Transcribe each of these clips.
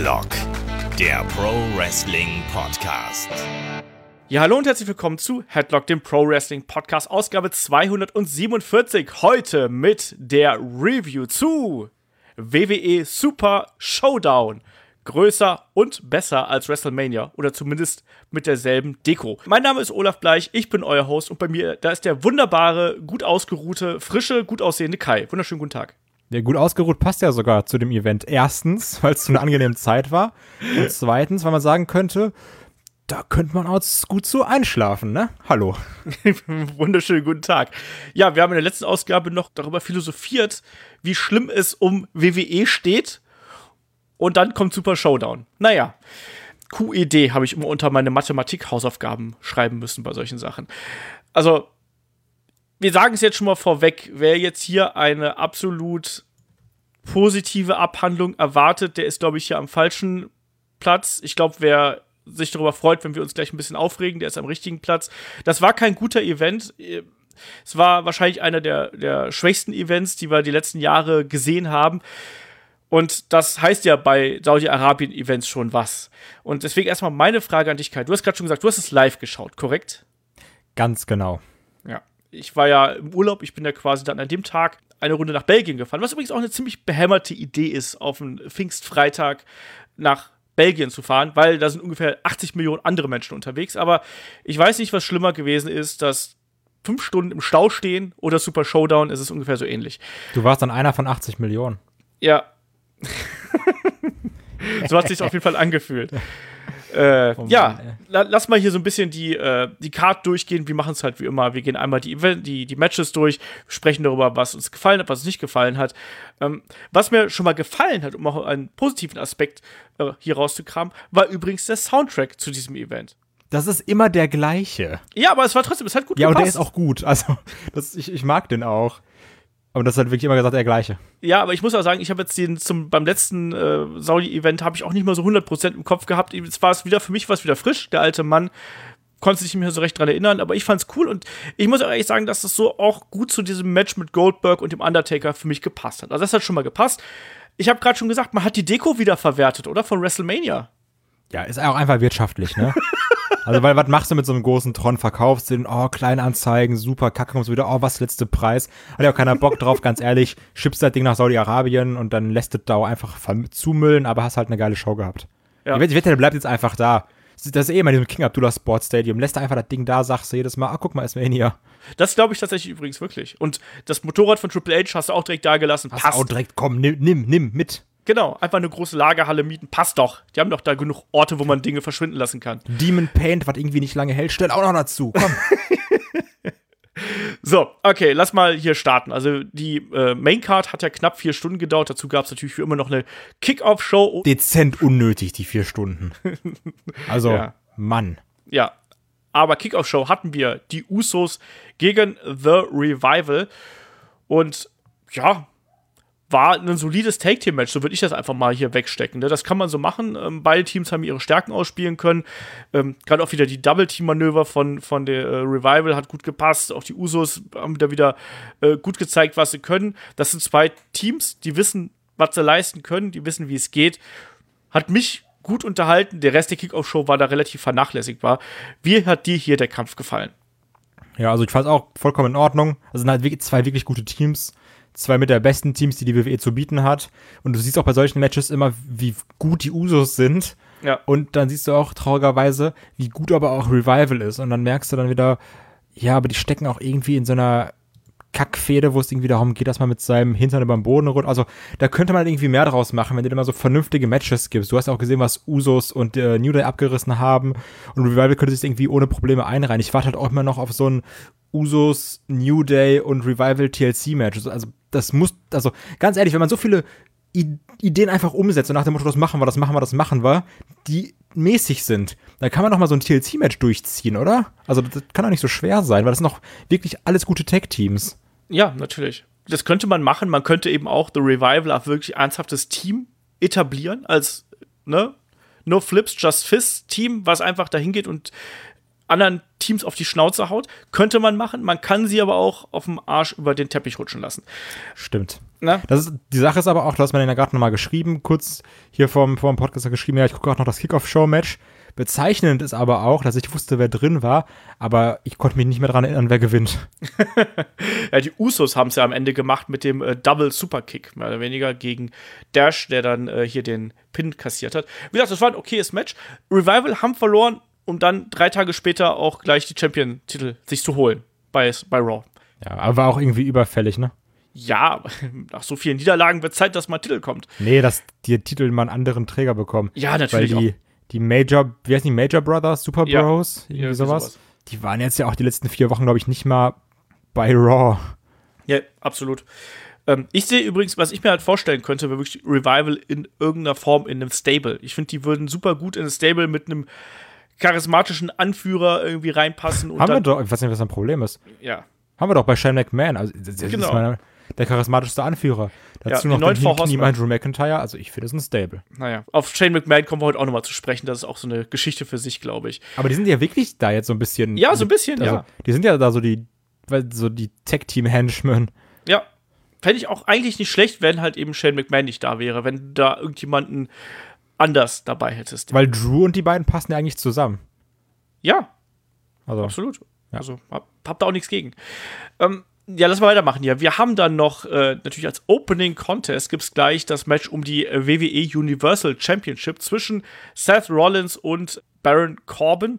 Headlock, der Pro Wrestling Podcast. Ja, hallo und herzlich willkommen zu Headlock, dem Pro Wrestling Podcast, Ausgabe 247. Heute mit der Review zu WWE Super Showdown. Größer und besser als WrestleMania oder zumindest mit derselben Deko. Mein Name ist Olaf Bleich, ich bin euer Host und bei mir, da ist der wunderbare, gut ausgeruhte, frische, gut aussehende Kai. Wunderschönen guten Tag. Ja, gut ausgeruht passt ja sogar zu dem Event. Erstens, weil es zu einer angenehmen Zeit war. Und zweitens, weil man sagen könnte, da könnte man auch gut so einschlafen, ne? Hallo. Wunderschönen guten Tag. Ja, wir haben in der letzten Ausgabe noch darüber philosophiert, wie schlimm es um WWE steht. Und dann kommt Super Showdown. Naja, QED habe ich immer unter meine Mathematik-Hausaufgaben schreiben müssen bei solchen Sachen. Also, wir sagen es jetzt schon mal vorweg, wer jetzt hier eine absolut positive Abhandlung erwartet, der ist, glaube ich, hier am falschen Platz. Ich glaube, wer sich darüber freut, wenn wir uns gleich ein bisschen aufregen, der ist am richtigen Platz. Das war kein guter Event. Es war wahrscheinlich einer der schwächsten Events, die wir die letzten Jahre gesehen haben. Und das heißt ja bei Saudi-Arabien-Events schon was. Und deswegen erstmal meine Frage an dich, Kai. Du hast gerade schon gesagt, du hast es live geschaut, korrekt? Ganz genau. Ja. Ich war ja im Urlaub, ich bin ja quasi dann an dem Tag eine Runde nach Belgien gefahren, was übrigens auch eine ziemlich behämmerte Idee ist, auf einen Pfingstfreitag nach Belgien zu fahren, weil da sind ungefähr 80 Millionen andere Menschen unterwegs. Aber ich weiß nicht, was schlimmer gewesen ist, dass 5 Stunden im Stau stehen oder Super Showdown, ist es ungefähr so ähnlich. Du warst dann einer von 80 Millionen. Ja. So hat es sich auf jeden Fall angefühlt. Lass mal hier so ein bisschen die Card durchgehen. Wir machen es halt wie immer. Wir gehen einmal die Matches durch, sprechen darüber, was uns gefallen hat, was uns nicht gefallen hat. Was mir schon mal gefallen hat, um auch einen positiven Aspekt hier rauszukramen, war übrigens der Soundtrack zu diesem Event. Das ist immer der gleiche. Ja, aber es hat gut gepasst. Ja, und der ist auch gut. Also, ich mag den auch. Aber das hat wirklich immer gesagt, der gleiche. Ja, aber ich muss auch sagen, ich habe jetzt beim letzten Saudi-Event habe ich auch nicht mal so 100% im Kopf gehabt. Jetzt war es wieder für mich wieder frisch. Der alte Mann konnte sich nicht mehr so recht dran erinnern, aber ich fand's cool und ich muss auch ehrlich sagen, dass das so auch gut zu diesem Match mit Goldberg und dem Undertaker für mich gepasst hat. Also das hat schon mal gepasst. Ich habe gerade schon gesagt, man hat die Deko wieder verwertet, oder? Von WrestleMania. Ja, ist auch einfach wirtschaftlich, ne? Also, weil, was machst du mit so einem großen Tron? Verkaufst du den, Kleinanzeigen, super, kacke, kommst du wieder, was, letzte Preis? Hat ja auch keiner Bock drauf, ganz ehrlich, schippst das Ding nach Saudi-Arabien und dann lässt es da auch einfach zumüllen, aber hast halt eine geile Show gehabt. Ja. Ich wette, der bleibt jetzt einfach da. Das ist eh immer in diesem King Abdullah Sports Stadium. Lässt einfach das Ding da, sagst du jedes Mal, guck mal, ist Mania. Das glaube ich tatsächlich übrigens wirklich. Und das Motorrad von Triple H hast du auch direkt da gelassen. Passt. Hast du auch direkt, komm, nimm mit. Genau, einfach eine große Lagerhalle mieten, passt doch. Die haben doch da genug Orte, wo man Dinge verschwinden lassen kann. Demon Paint, was irgendwie nicht lange hält, stell auch noch dazu, komm. So, okay, lass mal hier starten. Also die Maincard hat ja knapp 4 Stunden gedauert. Dazu gab es natürlich wie immer noch eine Kick-Off-Show. Dezent unnötig, die 4 Stunden. Also, ja. Mann. Ja, aber Kick-Off-Show hatten wir die Usos gegen The Revival. Und ja, war ein solides Tag-Team-Match, so würde ich das einfach mal hier wegstecken. Ne? Das kann man so machen. Beide Teams haben ihre Stärken ausspielen können. Gerade auch wieder die Double-Team-Manöver von der Revival hat gut gepasst. Auch die Usos haben wieder gut gezeigt, was sie können. Das sind 2 Teams, die wissen, was sie leisten können, die wissen, wie es geht. Hat mich gut unterhalten. Der Rest der Kick-Off-Show war da relativ vernachlässigbar. Wie hat dir hier der Kampf gefallen? Ja, also ich fand es auch vollkommen in Ordnung. Also sind halt 2 wirklich gute Teams. 2 mit der besten Teams, die WWE zu bieten hat. Und du siehst auch bei solchen Matches immer, wie gut die Usos sind. Ja. Und dann siehst du auch traurigerweise, wie gut aber auch Revival ist. Und dann merkst du dann wieder, ja, aber die stecken auch irgendwie in so einer Kackfehde, wo es irgendwie darum geht, dass man mit seinem Hintern über den Boden rutscht. Also da könnte man irgendwie mehr draus machen, wenn du immer so vernünftige Matches gibst. Du hast auch gesehen, was Usos und New Day abgerissen haben. Und Revival könnte sich irgendwie ohne Probleme einreihen. Ich warte halt auch immer noch auf so ein Usos, New Day und Revival TLC-Match. Also ganz ehrlich, wenn man so viele Ideen einfach umsetzt und nach dem Motto, das machen wir, die mäßig sind, dann kann man doch mal so ein TLC-Match durchziehen, oder? Also das kann doch nicht so schwer sein, weil das sind doch wirklich alles gute Tag-Teams. Ja, natürlich. Das könnte man machen. Man könnte eben auch The Revival auf wirklich ernsthaftes Team etablieren, als No Flips, Just Fists Team, was einfach dahin geht und anderen Teams auf die Schnauze haut. Könnte man machen. Man kann sie aber auch auf dem Arsch über den Teppich rutschen lassen. Stimmt. Na? Die Sache ist aber auch, du hast mir ja gerade nochmal geschrieben, kurz hier vor dem Podcast geschrieben, ja, ich gucke auch noch das Kickoff-Show-Match. Bezeichnend ist aber auch, dass ich wusste, wer drin war, aber ich konnte mich nicht mehr daran erinnern, wer gewinnt. Ja, die Usos haben es ja am Ende gemacht mit dem Double Superkick, mehr oder weniger, gegen Dash, der dann hier den Pin kassiert hat. Wie gesagt, das war ein okayes Match. Revival haben verloren, um dann 3 Tage später auch gleich die Champion-Titel sich zu holen bei Raw. Ja, aber war auch irgendwie überfällig, ne? Ja, nach so vielen Niederlagen wird Zeit, dass mal Titel kommt. Nee, dass die Titel mal einen anderen Träger bekommen. Ja, natürlich weil die Major, wie heißen die, Major Brothers, Super Bros, ja, irgendwie sowas. Die waren jetzt ja auch die letzten 4 Wochen, glaube ich, nicht mal bei Raw. Ja, absolut. Ich sehe übrigens, was ich mir halt vorstellen könnte, wäre wirklich Revival in irgendeiner Form in einem Stable. Ich finde, die würden super gut in ein Stable mit einem charismatischen Anführer irgendwie reinpassen. Und haben wir doch, ich weiß nicht, was ein Problem ist. Ja. Haben wir doch bei Shane McMahon. Also, das Genau. ist der charismatischste Anführer. Dazu Ja, noch die den 9 niemand Drew McIntyre. Also, ich finde, das ist ein Stable. Naja, auf Shane McMahon kommen wir heute auch nochmal zu sprechen. Das ist auch so eine Geschichte für sich, glaube ich. Aber die sind ja wirklich da jetzt so ein bisschen. Ja, so ein bisschen, also, ja. Die sind ja da so die Tech-Team-Henchmen. Ja. Fände ich auch eigentlich nicht schlecht, wenn halt eben Shane McMahon nicht da wäre, wenn du da irgendjemanden anders dabei hättest. Weil Drew und die beiden passen ja eigentlich zusammen. Ja, Also, absolut. Ja. Also, hab da auch nichts gegen. Ja, lass mal weitermachen hier. Wir haben dann noch, natürlich als Opening Contest gibt es gleich das Match um die WWE Universal Championship zwischen Seth Rollins und Baron Corbin.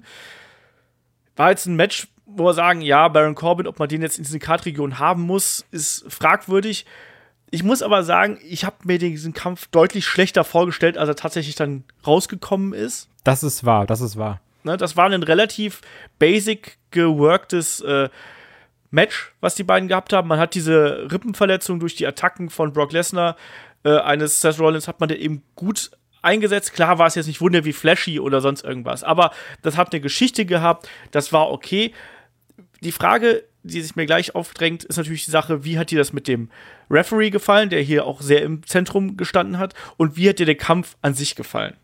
War jetzt ein Match, wo wir sagen, ja, Baron Corbin, ob man den jetzt in diese Kartregion haben muss, ist fragwürdig. Ich muss aber sagen, ich habe mir diesen Kampf deutlich schlechter vorgestellt, als er tatsächlich dann rausgekommen ist. das ist wahr. Ne, das war ein relativ basic geworktes Match, was die beiden gehabt haben. Man hat diese Rippenverletzung durch die Attacken von Brock Lesnar, eines Seth Rollins, hat man den eben gut eingesetzt. Klar war es jetzt nicht wunder wie flashy oder sonst irgendwas, aber das hat eine Geschichte gehabt, das war okay. Die Frage, die sich mir gleich aufdrängt, ist natürlich die Sache, wie hat dir das mit dem Referee gefallen, der hier auch sehr im Zentrum gestanden hat, und wie hat dir der Kampf an sich gefallen?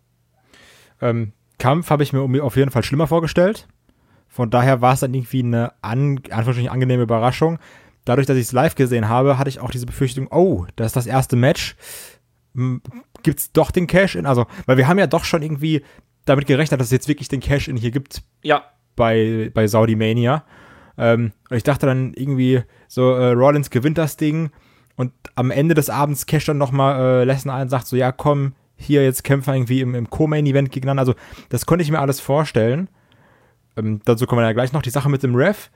Kampf habe ich mir auf jeden Fall schlimmer vorgestellt. Von daher war es dann irgendwie eine anfangs angenehme Überraschung. Dadurch, dass ich es live gesehen habe, hatte ich auch diese Befürchtung, oh, das ist das erste Match. Gibt's doch den Cash-In? Also, weil wir haben ja doch schon irgendwie damit gerechnet, dass es jetzt wirklich den Cash-In hier gibt. Ja. Bei Saudi Mania. Und ich dachte dann irgendwie so, Rollins gewinnt das Ding und am Ende des Abends casht dann nochmal Lesnar ein und sagt so, ja komm, hier jetzt kämpfen irgendwie im Co-Main-Event gegeneinander. Also das konnte ich mir alles vorstellen. Dazu kommen wir ja gleich noch. Die Sache mit dem Ref.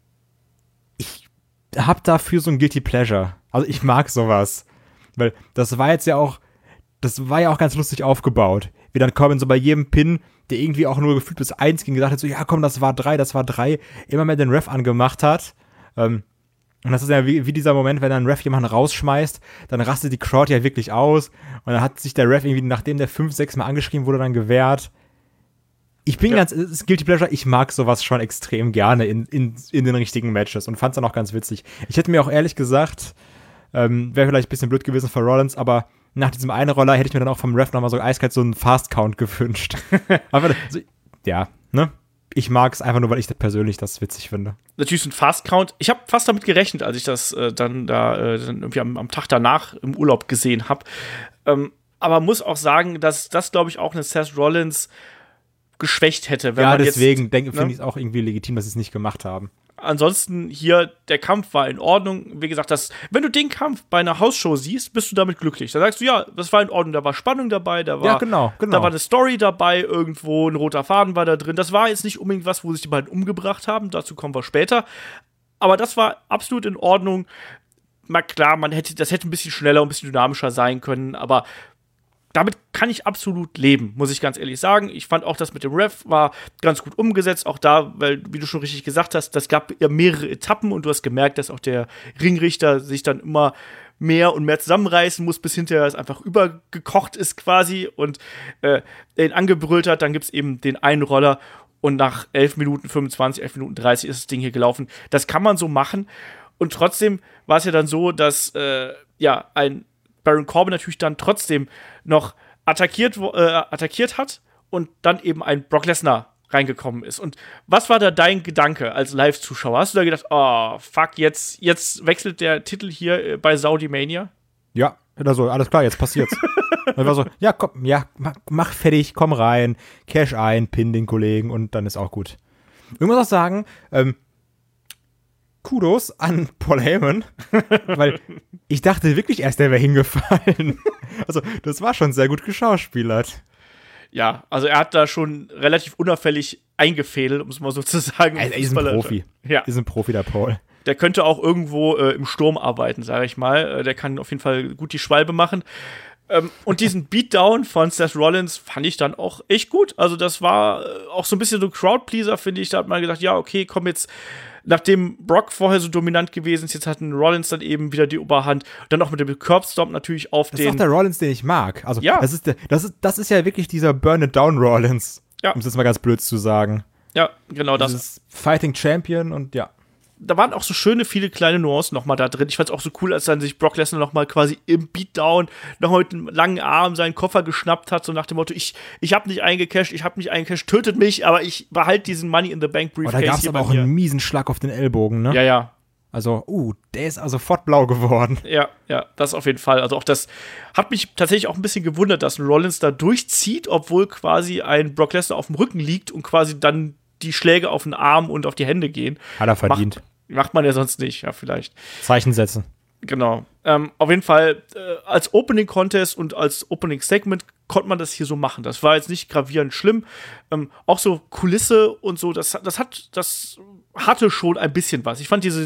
Ich hab dafür so ein Guilty Pleasure. Also ich mag sowas. Weil das war ja auch ganz lustig aufgebaut. Wie dann Corbin so bei jedem Pin, der irgendwie auch nur gefühlt bis 1 ging, gesagt hat so, ja komm, das war 3, immer mehr den Ref angemacht hat. Und das ist ja wie dieser Moment, wenn dann ein Ref jemanden rausschmeißt, dann rastet die Crowd ja wirklich aus und dann hat sich der Ref irgendwie, nachdem der 5, 6 Mal angeschrieben wurde, dann gewehrt. Ich bin es ist Guilty Pleasure, ich mag sowas schon extrem gerne in den richtigen Matches und fand's dann auch ganz witzig. Ich hätte mir auch ehrlich gesagt, wäre vielleicht ein bisschen blöd gewesen für Rollins, aber nach diesem Einroller hätte ich mir dann auch vom Ref nochmal so eiskalt so einen Fast-Count gewünscht. Aber ja, ne? Ich mag es einfach nur, weil ich persönlich das witzig finde. Natürlich so ein Fast-Count. Ich habe fast damit gerechnet, als ich das dann irgendwie am Tag danach im Urlaub gesehen habe. Aber muss auch sagen, dass das, glaube ich, auch eine Seth Rollins geschwächt hätte. Wenn ja, man deswegen finde ich es auch irgendwie legitim, dass sie es nicht gemacht haben. Ansonsten hier, der Kampf war in Ordnung. Wie gesagt, wenn du den Kampf bei einer Hausshow siehst, bist du damit glücklich. Da sagst du, ja, das war in Ordnung, da war Spannung dabei, da war genau. Da war eine Story dabei, irgendwo ein roter Faden war da drin. Das war jetzt nicht unbedingt was, wo sich die beiden umgebracht haben, dazu kommen wir später. Aber das war absolut in Ordnung. Mal klar, das hätte ein bisschen schneller und ein bisschen dynamischer sein können, aber damit kann ich absolut leben, muss ich ganz ehrlich sagen. Ich fand auch, das mit dem Ref war ganz gut umgesetzt. Auch da, weil, wie du schon richtig gesagt hast, das gab ja mehrere Etappen und du hast gemerkt, dass auch der Ringrichter sich dann immer mehr und mehr zusammenreißen muss, bis hinterher es einfach übergekocht ist quasi und ihn angebrüllt hat. Dann gibt es eben den Einroller und nach 11 Minuten 25, 11 Minuten 30 ist das Ding hier gelaufen. Das kann man so machen und trotzdem war es ja dann so, dass ein Baron Corbin natürlich dann trotzdem noch attackiert hat und dann eben ein Brock Lesnar reingekommen ist. Und was war da dein Gedanke als Live-Zuschauer? Hast du da gedacht, oh, fuck, jetzt wechselt der Titel hier bei Saudi Mania? Ja, so, alles klar, jetzt passiert's. Und war so, ja, komm, ja, mach fertig, komm rein, cash ein, pin den Kollegen und dann ist auch gut. Ich muss auch sagen, Kudos an Paul Heyman, weil ich dachte wirklich erst, der wäre hingefallen. Also, das war schon sehr gut geschauspielert. Ja, also er hat da schon relativ unauffällig eingefädelt, um es mal so zu sagen. Er ist ein Profi. Ja. Ist ein Profi, der Paul. Der könnte auch irgendwo im Sturm arbeiten, sage ich mal. Der kann auf jeden Fall gut die Schwalbe machen. Und diesen Beatdown von Seth Rollins fand ich dann auch echt gut. Also das war auch so ein bisschen so ein Crowdpleaser, finde ich. Da hat man gedacht, ja, okay, komm jetzt, nachdem Brock vorher so dominant gewesen ist, jetzt hat ein Rollins dann eben wieder die Oberhand. Und dann auch mit dem Curbstomp natürlich auf das den. Das ist auch der Rollins, den ich mag. Also ja. Das ist ja wirklich dieser Burn-It-Down Rollins. Ja. Um es jetzt mal ganz blöd zu sagen. Ja, genau das. Dieses Fighting Champion und ja. Da waren auch so schöne, viele kleine Nuancen nochmal da drin. Ich fand es auch so cool, als dann sich Brock Lesnar nochmal quasi im Beatdown nochmal mit einem langen Arm seinen Koffer geschnappt hat, so nach dem Motto, ich hab nicht eingecasht, tötet mich, aber ich behalte diesen Money in the Bank Briefcase. Da gab es aber auch einen miesen Schlag auf den Ellbogen, ne? Ja, ja. Also, der ist also sofort blau geworden. Ja, das auf jeden Fall. Also auch das hat mich tatsächlich auch ein bisschen gewundert, dass ein Rollins da durchzieht, obwohl quasi ein Brock Lesnar auf dem Rücken liegt und quasi dann die Schläge auf den Arm und auf die Hände gehen. Hat er verdient. Macht man ja sonst nicht, ja, vielleicht. Zeichen setzen. Genau. Auf jeden Fall, als Opening-Contest und als Opening-Segment konnte man das hier so machen. Das war jetzt nicht gravierend schlimm. Auch so Kulisse und so, das hatte schon ein bisschen was. Ich fand diese,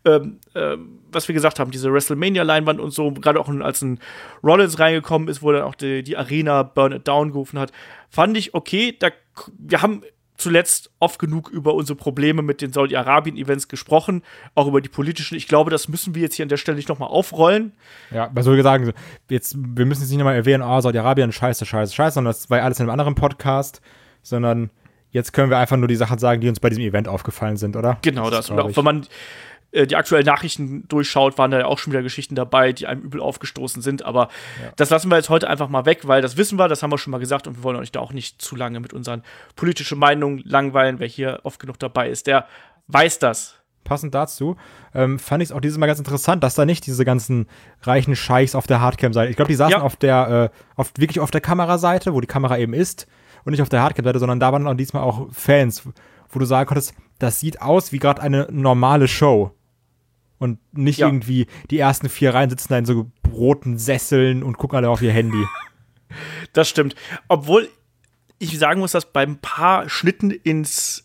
was wir gesagt haben, diese WrestleMania-Leinwand und so, gerade auch als ein Rollins reingekommen ist, wo dann auch die Arena Burn It Down gerufen hat, fand ich okay. Wir haben zuletzt oft genug über unsere Probleme mit den Saudi-Arabien-Events gesprochen, auch über die politischen. Ich glaube, das müssen wir jetzt hier an der Stelle nicht nochmal aufrollen. Ja, was soll ich sagen, wir müssen jetzt nicht nochmal erwähnen, Saudi-Arabien, scheiße, sondern das war ja alles in einem anderen Podcast, sondern jetzt können wir einfach nur die Sachen sagen, die uns bei diesem Event aufgefallen sind, oder? Genau das. Und auch wenn man die aktuellen Nachrichten durchschaut, waren da ja auch schon wieder Geschichten dabei, die einem übel aufgestoßen sind. Aber das lassen wir jetzt heute einfach mal weg, weil das wissen wir, das haben wir schon mal gesagt und wir wollen euch da auch nicht zu lange mit unseren politischen Meinungen langweilen. Wer hier oft genug dabei ist, der weiß das. Passend dazu fand ich es auch dieses Mal ganz interessant, dass da nicht diese ganzen reichen Scheichs auf der Hardcam-Seite, ich glaube, die saßen wirklich auf der Kameraseite, wo die Kamera eben ist und nicht auf der Hardcam-Seite, sondern da waren auch diesmal auch Fans, wo du sagen konntest, das sieht aus wie gerade eine normale Show. Und nicht irgendwie die ersten 4 Reihen sitzen da in so roten Sesseln und gucken alle auf ihr Handy. Das stimmt. Obwohl ich sagen muss, dass bei ein paar Schnitten ins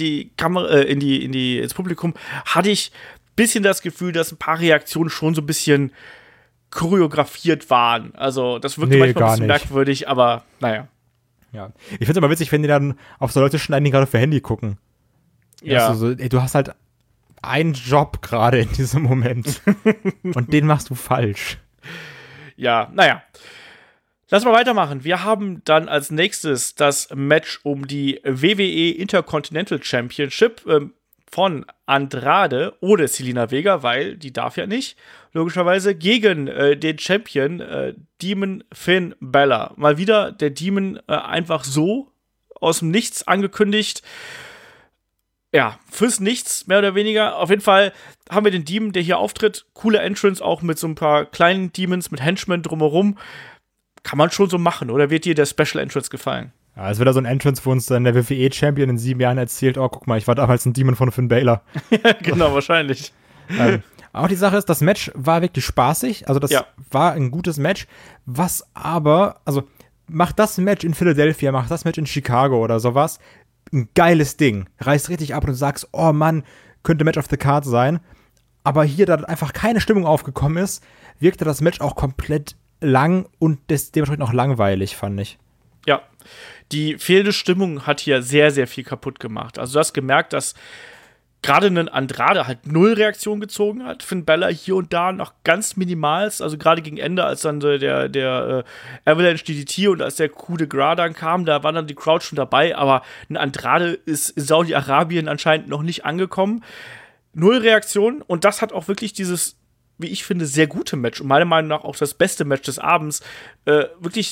Publikum hatte ich ein bisschen das Gefühl, dass ein paar Reaktionen schon so ein bisschen choreografiert waren. Also das wirkte manchmal ein bisschen merkwürdig, aber naja. Ja. Ich finde es immer witzig, wenn die dann auf so Leute schneiden, die gerade auf ihr Handy gucken. Ja. Also du hast halt einen Job gerade in diesem Moment. Und den machst du falsch. Ja, naja. Lass mal weitermachen. Wir haben dann als nächstes das Match um die WWE Intercontinental Championship von Andrade oder Zelina Vega, weil die darf ja nicht, logischerweise, gegen den Champion Demon Finn Balor. Mal wieder der Demon einfach so aus dem Nichts angekündigt. Ja, fürs Nichts, mehr oder weniger. Auf jeden Fall haben wir den Demon, der hier auftritt. Coole Entrance, auch mit so ein paar kleinen Demons, mit Henchmen drumherum. Kann man schon so machen, oder wird dir der Special Entrance gefallen? Ja, es wird da so ein Entrance, wo uns dann der WWE-Champion in 7 Jahren erzählt, oh, guck mal, ich war damals ein Demon von Finn Balor. Ja, genau, wahrscheinlich. Auch die Sache ist, das Match war wirklich spaßig. Also das war ein gutes Match. Was aber, also macht das Match in Philadelphia, macht das Match in Chicago oder sowas, ein geiles Ding. Reißt richtig ab und du sagst, oh Mann, könnte Match of the Card sein. Aber hier, da einfach keine Stimmung aufgekommen ist, wirkte das Match auch komplett lang und dementsprechend auch langweilig, fand ich. Ja, die fehlende Stimmung hat hier sehr, sehr viel kaputt gemacht. Also du hast gemerkt, dass gerade ein Andrade halt 0 Reaktion gezogen hat. Finn Balor hier und da noch ganz minimalst. Also gerade gegen Ende, als dann der Avalanche DDT und als der Coup de Gras dann kam, da war dann die Crowd schon dabei. Aber ein Andrade ist in Saudi-Arabien anscheinend noch nicht angekommen. 0 Reaktion. Und das hat auch wirklich dieses, wie ich finde, sehr gute Match und meiner Meinung nach auch das beste Match des Abends wirklich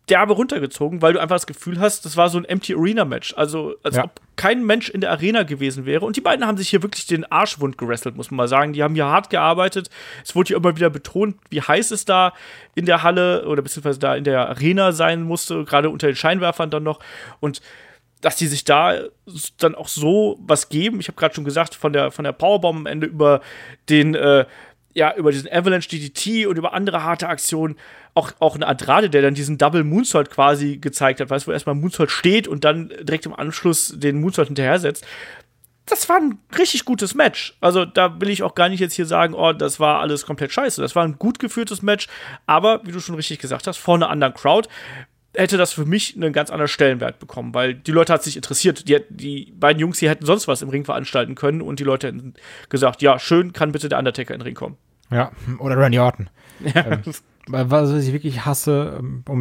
derbe runtergezogen, weil du einfach das Gefühl hast, das war so ein Empty Arena Match. Also, als ob kein Mensch in der Arena gewesen wäre. Und die beiden haben sich hier wirklich den Arsch wund gewrestelt, muss man mal sagen. Die haben hier hart gearbeitet. Es wurde hier immer wieder betont, wie heiß es da in der Halle oder beziehungsweise da in der Arena sein musste, gerade unter den Scheinwerfern dann noch. Und dass die sich da dann auch so was geben. Ich habe gerade schon gesagt, von der Powerbomb am Ende über den über diesen Avalanche DDT und über andere harte Aktionen, auch ein Andrade, der dann diesen Double Moonsault quasi gezeigt hat, weißt du, wo erstmal Moonsault steht und dann direkt im Anschluss den Moonsault hinterher setzt. Das war ein richtig gutes Match. Also da will ich auch gar nicht jetzt hier sagen, oh, das war alles komplett scheiße. Das war ein gut geführtes Match, aber wie du schon richtig gesagt hast, vor einer anderen Crowd hätte das für mich einen ganz anderen Stellenwert bekommen, weil die Leute hat sich interessiert. Die beiden Jungs hier hätten sonst was im Ring veranstalten können und die Leute hätten gesagt, ja, schön, kann bitte der Undertaker in den Ring kommen. Ja, oder Randy Orton. Ja. Was ich wirklich hasse,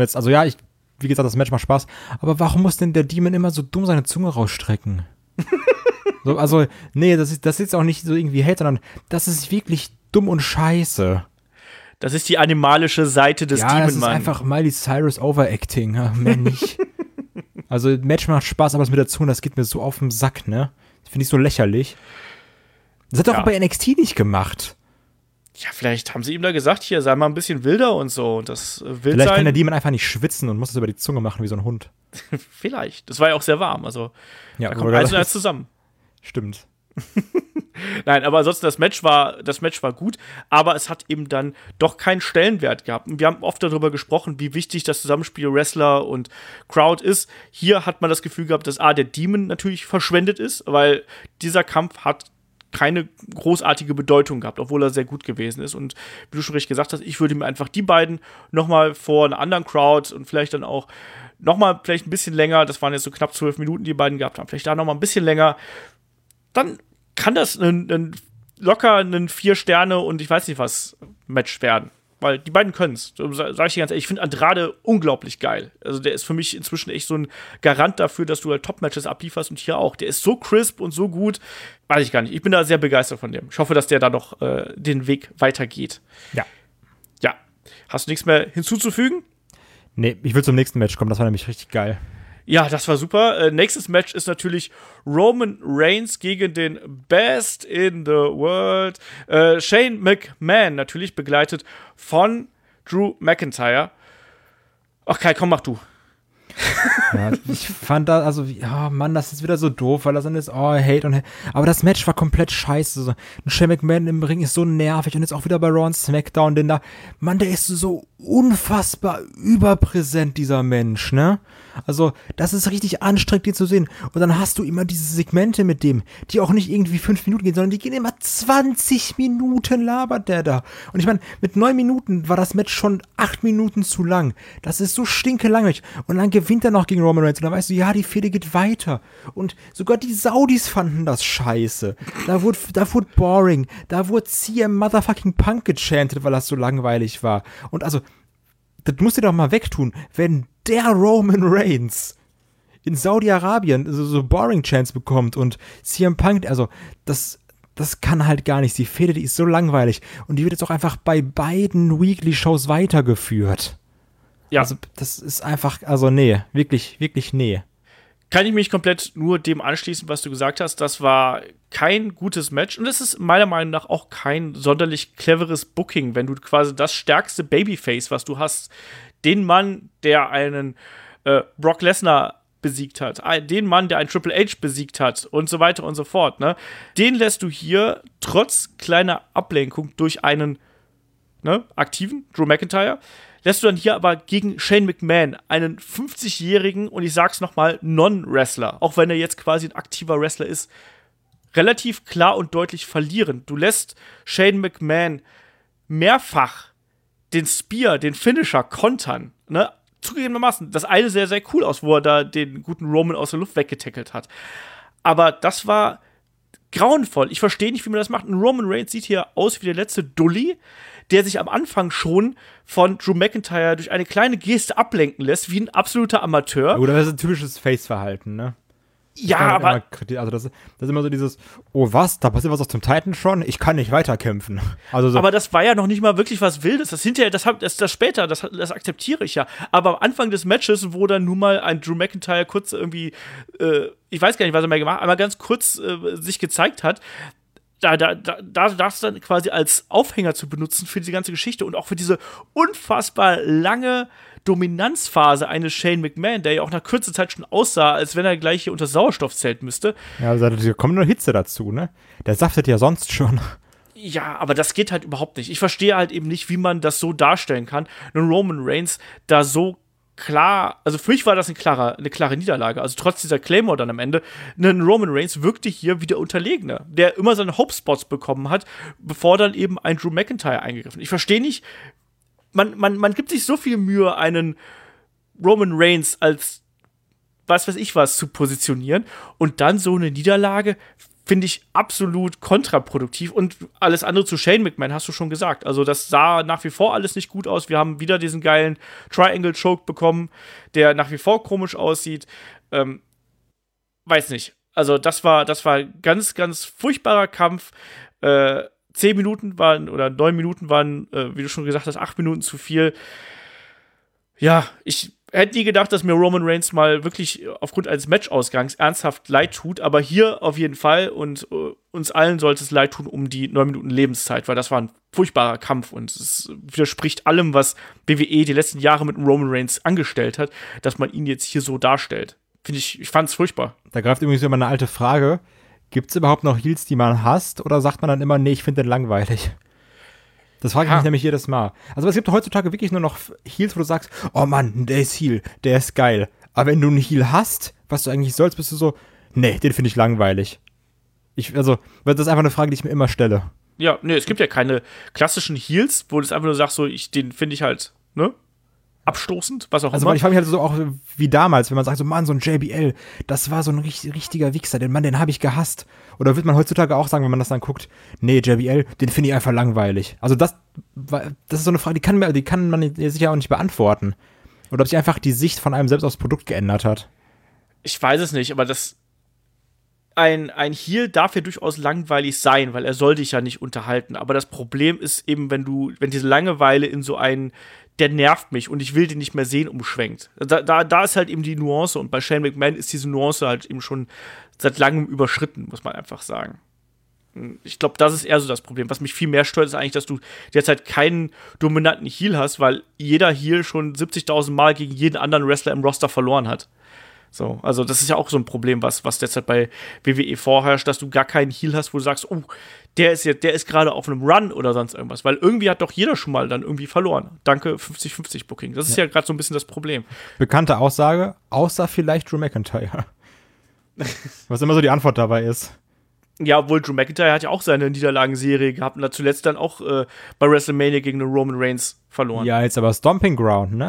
wie gesagt, das Match macht Spaß, aber warum muss denn der Demon immer so dumm seine Zunge rausstrecken? So, also, nee, das ist jetzt auch nicht so irgendwie Hate, sondern das ist wirklich dumm und scheiße. Das ist die animalische Seite des Demon-Mann. Das ist einfach Miley Cyrus Overacting, mehr nicht. Also, Match macht Spaß, aber das mit der Zunge, das geht mir so auf den Sack, ne? Das finde ich so lächerlich. Das hat er auch bei NXT nicht gemacht. Ja, vielleicht haben sie ihm da gesagt, hier, sei mal ein bisschen wilder und so. Und das Vielleicht kann der Demon einfach nicht schwitzen und muss das über die Zunge machen wie so ein Hund. Vielleicht. Das war ja auch sehr warm. Also, ja, da kommt eins und eins zusammen. Stimmt. Nein, aber ansonsten, das Match war gut, aber es hat eben dann doch keinen Stellenwert gehabt. Und wir haben oft darüber gesprochen, wie wichtig das Zusammenspiel Wrestler und Crowd ist. Hier hat man das Gefühl gehabt, dass der Demon natürlich verschwendet ist, weil dieser Kampf hat keine großartige Bedeutung gehabt, obwohl er sehr gut gewesen ist. Und wie du schon richtig gesagt hast, ich würde mir einfach die beiden nochmal vor einer anderen Crowd und vielleicht dann auch nochmal vielleicht ein bisschen länger, das waren jetzt so knapp 12 Minuten, die beiden gehabt haben, vielleicht da nochmal ein bisschen länger, dann kann das locker ein 4 Sterne und ich weiß nicht was Match werden. Weil die beiden können es. Sag ich dir ganz ehrlich, ich finde Andrade unglaublich geil. Also der ist für mich inzwischen echt so ein Garant dafür, dass du halt Top-Matches ablieferst und hier auch. Der ist so crisp und so gut. Weiß ich gar nicht. Ich bin da sehr begeistert von dem. Ich hoffe, dass der da noch den Weg weitergeht. Ja. Ja. Hast du nichts mehr hinzuzufügen? Nee, ich will zum nächsten Match kommen. Das war nämlich richtig geil. Ja, das war super. Nächstes Match ist natürlich Roman Reigns gegen den Best in the World. Shane McMahon, natürlich begleitet von Drew McIntyre. Ach Kai, komm, mach du. Ja, ich fand da, also, ja, Mann, das ist wieder so doof, weil das dann ist, Hate und Hate. Aber das Match war komplett scheiße. So. Ein Shane McMahon im Ring ist so nervig und jetzt auch wieder bei Raw und SmackDown, denn da, Mann, der ist so unfassbar überpräsent, dieser Mensch, ne? Also, das ist richtig anstrengend, den zu sehen. Und dann hast du immer diese Segmente mit dem, die auch nicht irgendwie 5 Minuten gehen, sondern die gehen immer 20 Minuten, labert der da. Und ich meine, mit 9 Minuten war das Match schon 8 Minuten zu lang. Das ist so stinkelangweilig. Und dann gewinnt er noch gegen Roman Reigns. Und dann weißt du, ja, die Fehde geht weiter. Und sogar die Saudis fanden das scheiße. Da wurde boring. Da wurde CM Motherfucking Punk gechantet, weil das so langweilig war. Und also, das musst du doch mal wegtun, wenn der Roman Reigns in Saudi-Arabien so boring Chants bekommt und CM Punk, also das kann halt gar nicht. Die Fehde, die ist so langweilig und die wird jetzt auch einfach bei beiden Weekly-Shows weitergeführt. Ja. Also das ist einfach, also nee, wirklich, wirklich nee. Kann ich mich komplett nur dem anschließen, was du gesagt hast. Das war kein gutes Match und es ist meiner Meinung nach auch kein sonderlich cleveres Booking, wenn du quasi das stärkste Babyface, was du hast, den Mann, der einen Brock Lesnar besiegt hat, den Mann, der einen Triple H besiegt hat und so weiter und so fort, ne? Den lässt du hier trotz kleiner Ablenkung durch einen aktiven Drew McIntyre, lässt du dann hier aber gegen Shane McMahon, einen 50-jährigen, und ich sag's nochmal, Non-Wrestler, auch wenn er jetzt quasi ein aktiver Wrestler ist, relativ klar und deutlich verlieren. Du lässt Shane McMahon mehrfach den Spear, den Finisher kontern, ne? Zugegebenermaßen, das eine sehr, sehr cool aus, wo er da den guten Roman aus der Luft weggetackelt hat. Aber das war grauenvoll. Ich verstehe nicht, wie man das macht. Ein Roman Reigns sieht hier aus wie der letzte Dulli, der sich am Anfang schon von Drew McIntyre durch eine kleine Geste ablenken lässt, wie ein absoluter Amateur. Oder das ist ein typisches Face-Verhalten, ne? Ja, aber Also das ist immer so dieses, oh was, da passiert was auf dem Titan schon? Ich kann nicht weiterkämpfen. Also so, aber das war ja noch nicht mal wirklich was Wildes. Das hinterher, das später, das akzeptiere ich ja. Aber am Anfang des Matches, wo dann nun mal ein Drew McIntyre kurz irgendwie, ich weiß gar nicht, was er mehr gemacht hat, aber ganz kurz sich gezeigt hat, da das dann quasi als Aufhänger zu benutzen für diese ganze Geschichte und auch für diese unfassbar lange Dominanzphase eines Shane McMahon, der ja auch nach kurzer Zeit schon aussah, als wenn er gleich hier unter Sauerstoffzelt müsste. ja, also da kommt nur Hitze dazu, ne? Der saftet ja sonst schon. Ja, aber das geht halt überhaupt nicht. Ich verstehe halt eben nicht, wie man das so darstellen kann. Einen Roman Reigns da so klar, also für mich war das eine klare Niederlage. Also trotz dieser Claymore dann am Ende, ein Roman Reigns wirkte hier wie der Unterlegene, der immer seine Hope-Spots bekommen hat, bevor dann eben ein Drew McIntyre eingegriffen. Ich verstehe nicht, man gibt sich so viel Mühe, einen Roman Reigns als was weiß ich was zu positionieren und dann so eine Niederlage finde ich absolut kontraproduktiv und alles andere zu Shane McMahon hast du schon gesagt. Also das sah nach wie vor alles nicht gut aus. Wir haben wieder diesen geilen Triangle Choke bekommen, der nach wie vor komisch aussieht. Weiß nicht. Also das war ganz, ganz furchtbarer Kampf. 10 Minuten waren oder 9 Minuten waren, wie du schon gesagt hast, 8 Minuten zu viel. Ja, ich hätte nie gedacht, dass mir Roman Reigns mal wirklich aufgrund eines Matchausgangs ernsthaft leid tut, aber hier auf jeden Fall und uns allen sollte es leid tun um die 9 Minuten Lebenszeit, weil das war ein furchtbarer Kampf und es widerspricht allem, was WWE die letzten Jahre mit Roman Reigns angestellt hat, dass man ihn jetzt hier so darstellt. Ich fand es furchtbar. Da greift übrigens immer eine alte Frage. Gibt es überhaupt noch Heels, die man hasst, oder sagt man dann immer, nee, ich finde den langweilig? Das frage ich mich nämlich jedes Mal. Also es gibt heutzutage wirklich nur noch Heels, wo du sagst, oh Mann, der ist Heel, der ist geil. Aber wenn du einen Heel hast, was du eigentlich sollst, bist du so, nee, den finde ich langweilig. Das ist einfach eine Frage, die ich mir immer stelle. Ja, nee, es gibt ja keine klassischen Heels, wo du es einfach nur sagst, so, den finde ich halt, ne? Abstoßend, was auch immer. Also ich frage mich halt so auch wie damals, wenn man sagt, so Mann, so ein JBL, das war so ein richtiger Wichser, den habe ich gehasst. Oder wird man heutzutage auch sagen, wenn man das dann guckt, nee, JBL, den finde ich einfach langweilig. Also das ist so eine Frage, die kann man sicher auch nicht beantworten. Oder ob sich einfach die Sicht von einem selbst aufs Produkt geändert hat. Ich weiß es nicht, aber ein Heel darf ja durchaus langweilig sein, weil er soll dich ja nicht unterhalten. Aber das Problem ist eben, wenn diese Langeweile in so einen der nervt mich und ich will den nicht mehr sehen, umschwenkt. Da ist halt eben die Nuance und bei Shane McMahon ist diese Nuance halt eben schon seit langem überschritten, muss man einfach sagen. Ich glaube, das ist eher so das Problem. Was mich viel mehr stört, ist eigentlich, dass du derzeit keinen dominanten Heel hast, weil jeder Heel schon 70.000 Mal gegen jeden anderen Wrestler im Roster verloren hat. So, also das ist ja auch so ein Problem, was derzeit bei WWE vorherrscht, dass du gar keinen Heel hast, wo du sagst, oh, der ist gerade auf einem Run oder sonst irgendwas, weil irgendwie hat doch jeder schon mal dann irgendwie verloren. Danke 50-50 Booking. Das ist ja gerade so ein bisschen das Problem. Bekannte Aussage, außer vielleicht Drew McIntyre. Was immer so die Antwort dabei ist. Ja, obwohl Drew McIntyre hat ja auch seine Niederlagenserie gehabt und hat zuletzt dann auch bei WrestleMania gegen den Roman Reigns verloren. Ja, jetzt aber Stomping Ground, ne?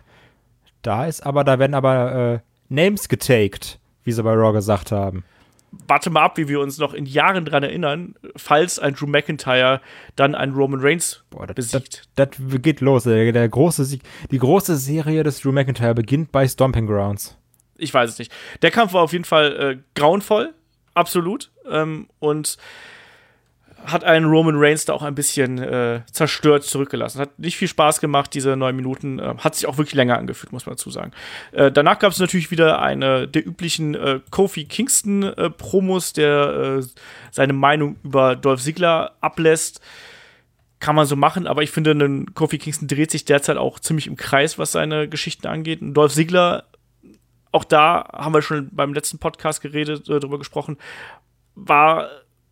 Da werden aber Names getaked, wie sie bei Raw gesagt haben. Warte mal ab, wie wir uns noch in Jahren dran erinnern, falls ein Drew McIntyre dann einen Roman Reigns besiegt. Das geht los. Der große Sieg, die große Serie des Drew McIntyre beginnt bei Stomping Grounds. Ich weiß es nicht. Der Kampf war auf jeden Fall grauenvoll, absolut. Und hat einen Roman Reigns da auch ein bisschen zerstört zurückgelassen. Hat nicht viel Spaß gemacht, diese 9 Minuten. Hat sich auch wirklich länger angefühlt, muss man dazu sagen. Danach gab es natürlich wieder eine der üblichen Kofi Kingston-Promos, der seine Meinung über Dolph Ziggler ablässt. Kann man so machen, aber ich finde, ein Kofi Kingston dreht sich derzeit auch ziemlich im Kreis, was seine Geschichten angeht. Und Dolph Ziggler, auch da haben wir schon beim letzten Podcast drüber gesprochen, war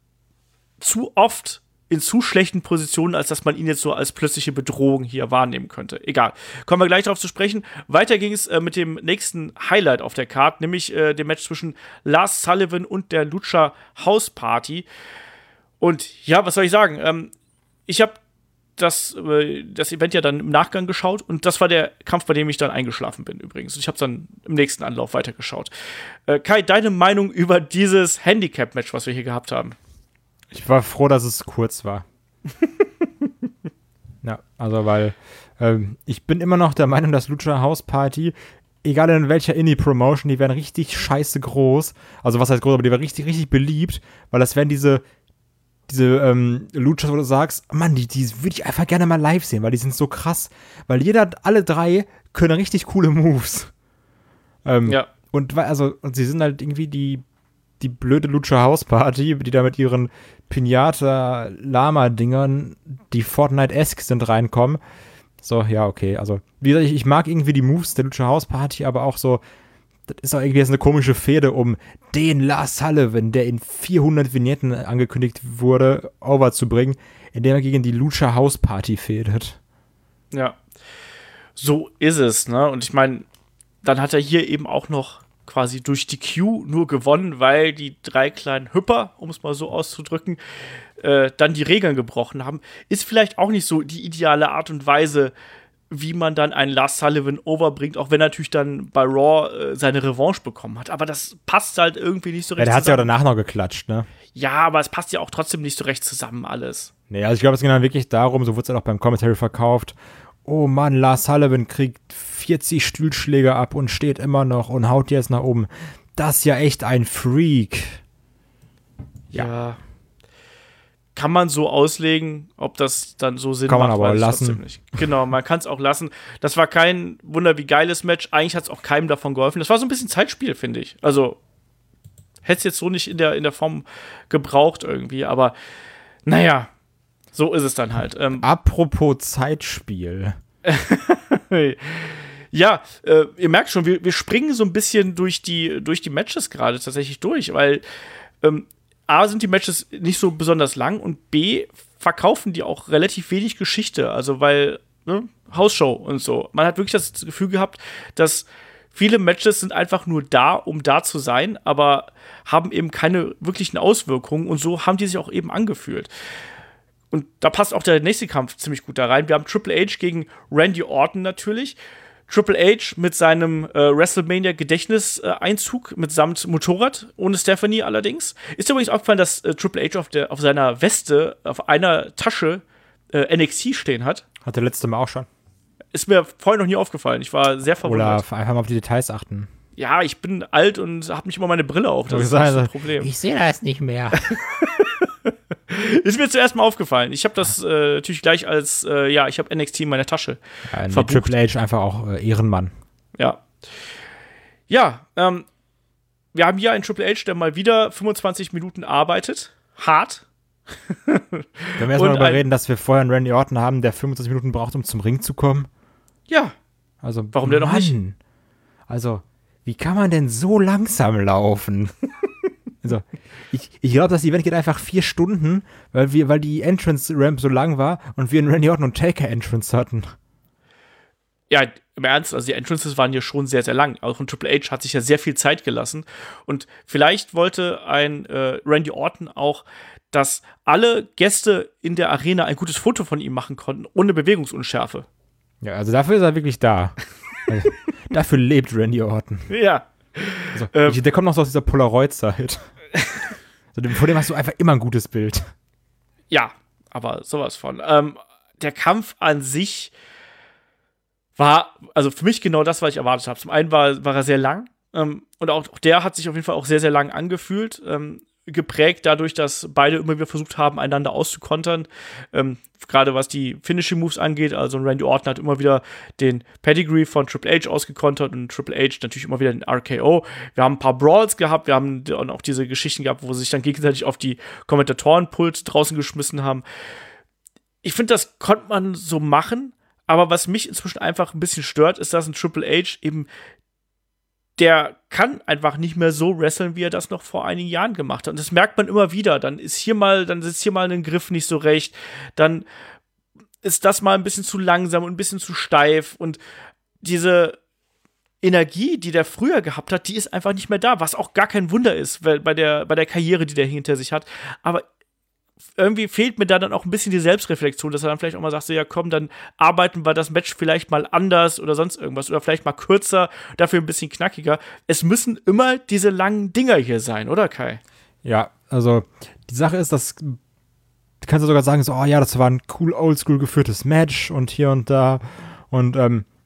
zu oft in zu schlechten Positionen, als dass man ihn jetzt so als plötzliche Bedrohung hier wahrnehmen könnte. Egal. Kommen wir gleich darauf zu sprechen. Weiter ging es mit dem nächsten Highlight auf der Card, nämlich dem Match zwischen Lars Sullivan und der Lucha House Party. Und ja, was soll ich sagen? Ich habe das Event ja dann im Nachgang geschaut und das war der Kampf, bei dem ich dann eingeschlafen bin übrigens. Ich habe dann im nächsten Anlauf weitergeschaut. Kai, deine Meinung über dieses Handicap-Match, was wir hier gehabt haben? Ich war froh, dass es kurz war. Ja, also weil ich bin immer noch der Meinung, dass Lucha House Party egal in welcher Indie-Promotion, die werden richtig scheiße groß. Also was heißt groß, aber die werden richtig, richtig beliebt, weil das werden diese Luchas, wo du sagst, Mann, die würde ich einfach gerne mal live sehen, weil die sind so krass. Weil alle drei können richtig coole Moves. Ja. Und sie sind halt irgendwie die blöde Lucha House Party, die da mit ihren Pinata-Lama-Dingern, die Fortnite-esque sind, reinkommen. So, ja, okay. Also, wie gesagt, ich mag irgendwie die Moves der Lucha House Party, aber auch so, das ist auch irgendwie jetzt eine komische Fehde, um den Lars Sullivan, der in 400 Vignetten angekündigt wurde, overzubringen, indem er gegen die Lucha House Party fehdet. Ja. So ist es, ne? Und ich meine, dann hat er hier eben auch noch quasi durch die Q nur gewonnen, weil die 3 kleinen Hüpper, um es mal so auszudrücken, dann die Regeln gebrochen haben. Ist vielleicht auch nicht so die ideale Art und Weise, wie man dann einen Lars Sullivan overbringt, auch wenn er natürlich dann bei Raw seine Revanche bekommen hat. Aber das passt halt irgendwie nicht so recht der hat zusammen. Ja danach noch geklatscht, ne? Ja, aber es passt ja auch trotzdem nicht so recht zusammen alles. Nee, also ich glaube, es ging dann wirklich darum, so wurde es dann auch beim Commentary verkauft, oh Mann, Lars Sullivan kriegt 40 Stuhlschläge ab und steht immer noch und haut jetzt nach oben. Das ist ja echt ein Freak. Ja. Kann man so auslegen, ob das dann so Sinn macht. Kann man aber weiß lassen. Nicht. Genau, man kann es auch lassen. Das war kein Wunder wie geiles Match. Eigentlich hat es auch keinem davon geholfen. Das war so ein bisschen Zeitspiel, finde ich. Also, hätte es jetzt so nicht in der Form gebraucht irgendwie. Aber, naja, so ist es dann halt. Apropos Zeitspiel. Ja, ihr merkt schon, wir springen so ein bisschen durch die Matches gerade tatsächlich durch, weil A, sind die Matches nicht so besonders lang und B, verkaufen die auch relativ wenig Geschichte. Also, weil, ne, Hausshow und so. Man hat wirklich das Gefühl gehabt, dass viele Matches sind einfach nur da, um da zu sein, aber haben eben keine wirklichen Auswirkungen und so haben die sich auch eben angefühlt. Und da passt auch der nächste Kampf ziemlich gut da rein. Wir haben Triple H gegen Randy Orton natürlich. Triple H mit seinem WrestleMania-Gedächtniseinzug mitsamt Motorrad, ohne Stephanie allerdings. Ist übrigens aufgefallen, dass Triple H auf seiner Weste, auf einer Tasche NXT stehen hat. Hatte letzte Mal auch schon. Ist mir vorher noch nie aufgefallen. Ich war sehr verwundert. Oder einfach mal auf die Details achten. Ja, ich bin alt und habe nicht immer meine Brille auf. Das ist das Problem. Ich sehe das nicht mehr. Ist mir zuerst mal aufgefallen. Ich habe das natürlich gleich als, ich habe NXT in meiner Tasche verbucht. Triple H einfach auch Ehrenmann. Ja. Ja, wir haben hier einen Triple H, der mal wieder 25 Minuten arbeitet. Hart. Können wir erstmal darüber reden, dass wir vorher einen Randy Orton haben, der 25 Minuten braucht, um zum Ring zu kommen? Ja. Also, warum der noch nicht? Also, wie kann man denn so langsam laufen? Also, ich glaube, das Event geht einfach 4 Stunden, weil die Entrance-Ramp so lang war und wir einen Randy Orton und Taker-Entrance hatten. Ja, im Ernst, also die Entrances waren ja schon sehr, sehr lang. Auch ein Triple H hat sich ja sehr viel Zeit gelassen. Und vielleicht wollte ein Randy Orton auch, dass alle Gäste in der Arena ein gutes Foto von ihm machen konnten, ohne Bewegungsunschärfe. Ja, also dafür ist er wirklich da. Also, dafür lebt Randy Orton. Ja. Also, der kommt noch so aus dieser Polaroid-Zeit. Also, vor dem hast du einfach immer ein gutes Bild. Ja, aber sowas von. Der Kampf an sich war, also für mich genau das, was ich erwartet habe. Zum einen war er sehr lang und auch der hat sich auf jeden Fall auch sehr, sehr lang angefühlt. Geprägt dadurch, dass beide immer wieder versucht haben, einander auszukontern. Gerade was die Finishing Moves angeht. Also Randy Orton hat immer wieder den Pedigree von Triple H ausgekontert und Triple H natürlich immer wieder den RKO. Wir haben ein paar Brawls gehabt. Wir haben auch diese Geschichten gehabt, wo sie sich dann gegenseitig auf die Kommentatorenpult draußen geschmissen haben. Ich finde, das konnte man so machen. Aber was mich inzwischen einfach ein bisschen stört, ist, dass ein Triple H eben der kann einfach nicht mehr so wresteln, wie er das noch vor einigen Jahren gemacht hat. Und das merkt man immer wieder. Dann sitzt hier mal ein Griff nicht so recht. Dann ist das mal ein bisschen zu langsam und ein bisschen zu steif. Und diese Energie, die der früher gehabt hat, die ist einfach nicht mehr da. Was auch gar kein Wunder ist, weil bei der Karriere, die der hinter sich hat. Aber irgendwie fehlt mir da dann auch ein bisschen die Selbstreflexion, dass er dann vielleicht auch mal sagt, so, ja komm, dann arbeiten wir das Match vielleicht mal anders oder sonst irgendwas oder vielleicht mal kürzer, dafür ein bisschen knackiger. Es müssen immer diese langen Dinger hier sein, oder Kai? Ja, also die Sache ist, dass du kannst sogar sagen, so, oh ja, das war ein cool oldschool geführtes Match und hier und da und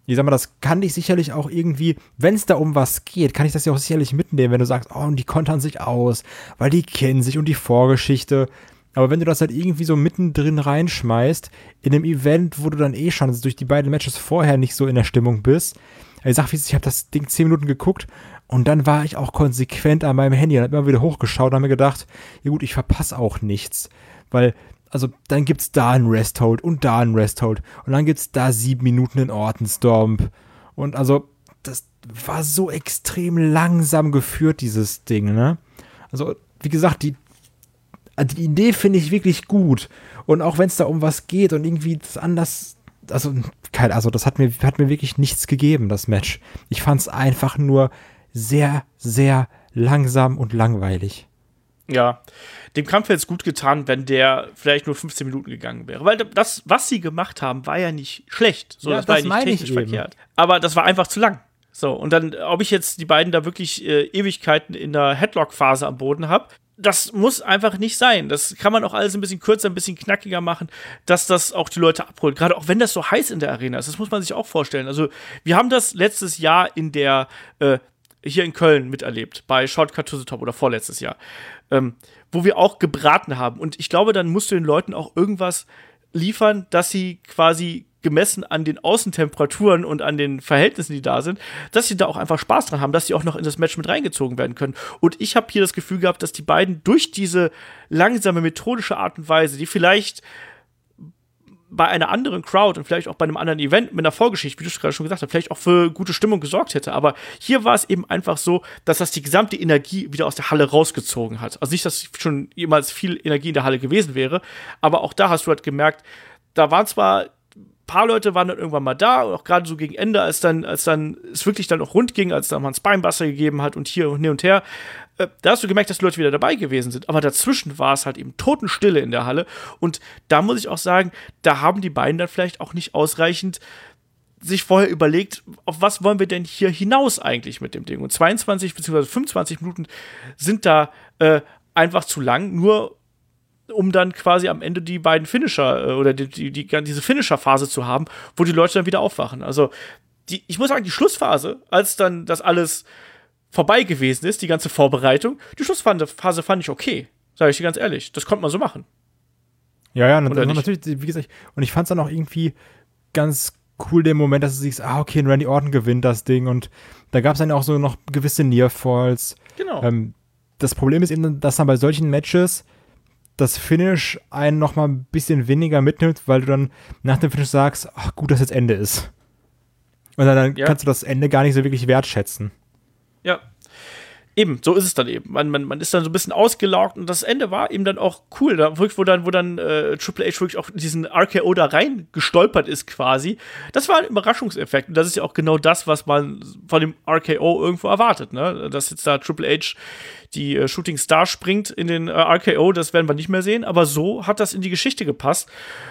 Ich sag mal, das kann dich sicherlich auch irgendwie, wenn es da um was geht, kann ich das ja auch sicherlich mitnehmen, wenn du sagst, oh, und die kontern sich aus, weil die kennen sich und die Vorgeschichte. Aber wenn du das halt irgendwie so mittendrin reinschmeißt, in einem Event, wo du dann schon durch die beiden Matches vorher nicht so in der Stimmung bist, ich sag, ich habe das Ding 10 Minuten geguckt und dann war ich auch konsequent an meinem Handy und hab immer wieder hochgeschaut und hab mir gedacht, ja gut, ich verpasse auch nichts, weil also dann gibt's da einen Resthold und da einen Resthold und dann gibt's da 7 Minuten in Ortenstomp und also das war so extrem langsam geführt, dieses Ding, ne? Also wie gesagt, die Idee finde ich wirklich gut und auch wenn es da um was geht und irgendwie das anders, also das hat mir wirklich nichts gegeben, das Match. Ich fand's einfach nur sehr, sehr langsam und langweilig. Ja, dem Kampf hätte es gut getan, wenn der vielleicht nur 15 Minuten gegangen wäre. Weil das, was sie gemacht haben, war ja nicht schlecht. So, ja, das war ja nicht technisch verkehrt. Aber das war einfach zu lang. So, und dann, ob ich jetzt die beiden da wirklich Ewigkeiten in der Headlock-Phase am Boden habe, das muss einfach nicht sein. Das kann man auch alles ein bisschen kürzer, ein bisschen knackiger machen, dass das auch die Leute abholt. Gerade auch wenn das so heiß in der Arena ist. Das muss man sich auch vorstellen. Also, wir haben das letztes Jahr in der hier in Köln miterlebt, bei Shortcut to the Top oder vorletztes Jahr, wo wir auch gebraten haben. Und ich glaube, dann musst du den Leuten auch irgendwas liefern, dass sie quasi gemessen an den Außentemperaturen und an den Verhältnissen, die da sind, dass sie da auch einfach Spaß dran haben, dass sie auch noch in das Match mit reingezogen werden können. Und ich habe hier das Gefühl gehabt, dass die beiden durch diese langsame, methodische Art und Weise, die vielleicht bei einer anderen Crowd und vielleicht auch bei einem anderen Event mit einer Vorgeschichte, wie du gerade schon gesagt hast, vielleicht auch für gute Stimmung gesorgt hätte. Aber hier war es eben einfach so, dass das die gesamte Energie wieder aus der Halle rausgezogen hat. Also nicht, dass schon jemals viel Energie in der Halle gewesen wäre, aber auch da hast du halt gemerkt, da waren zwar ein paar Leute waren dann irgendwann mal da, und auch gerade so gegen Ende, als dann es wirklich dann auch rund ging, als dann mal ein Spinebuster gegeben hat und hier und her, da hast du gemerkt, dass die Leute wieder dabei gewesen sind. Aber dazwischen war es halt eben Totenstille in der Halle. Und da muss ich auch sagen, da haben die beiden dann vielleicht auch nicht ausreichend sich vorher überlegt, auf was wollen wir denn hier hinaus eigentlich mit dem Ding. Und 22 bzw. 25 Minuten sind da einfach zu lang, nur um dann quasi am Ende die beiden Finisher oder diese Finisher-Phase zu haben, wo die Leute dann wieder aufwachen. Also ich muss sagen, die Schlussphase, als dann das alles vorbei gewesen ist, die ganze Vorbereitung, die Schlussphase fand ich okay, sage ich dir ganz ehrlich. Das konnte man so machen. Ja, natürlich, wie gesagt, und ich fand es dann auch irgendwie ganz cool, den Moment, dass du siehst, okay, Randy Orton gewinnt das Ding und da gab es dann auch so noch gewisse Nearfalls. Genau. Das Problem ist eben, dass dann bei solchen Matches das Finish einen noch mal ein bisschen weniger mitnimmt, weil du dann nach dem Finish sagst, ach gut, dass jetzt Ende ist. Und dann kannst du das Ende gar nicht so wirklich wertschätzen. Ja, eben, so ist es dann eben. Man ist dann so ein bisschen ausgelaugt und das Ende war eben dann auch cool, wo dann Triple H wirklich auch diesen RKO da rein gestolpert ist quasi. Das war ein Überraschungseffekt und das ist ja auch genau das, was man von dem RKO irgendwo erwartet, ne? Dass jetzt da Triple H die Shooting Star springt in den RKO, das werden wir nicht mehr sehen, aber so hat das in die Geschichte gepasst.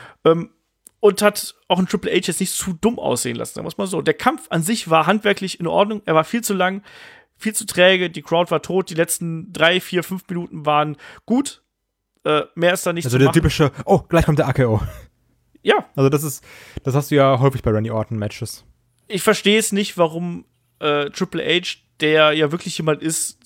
Und hat auch ein Triple H jetzt nicht zu dumm aussehen lassen, sagen wir es mal so. Der Kampf an sich war handwerklich in Ordnung, er war viel zu lang, viel zu träge, die Crowd war tot, die letzten 3, 4, 5 Minuten waren gut, mehr ist da nicht also zu machen. Also der typische, gleich kommt der AKO. Ja. Also das hast du ja häufig bei Randy Orton-Matches. Ich verstehe es nicht, warum Triple H, der ja wirklich jemand ist,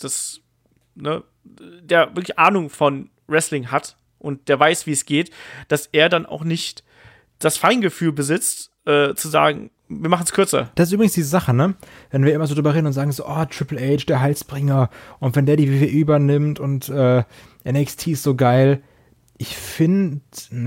der wirklich Ahnung von Wrestling hat und der weiß, wie es geht, dass er dann auch nicht das Feingefühl besitzt, zu sagen, wir machen es kürzer. Das ist übrigens die Sache, ne? Wenn wir immer so drüber reden und sagen so, Triple H, der Heilsbringer, und wenn der die WWE übernimmt und NXT ist so geil. Ich finde,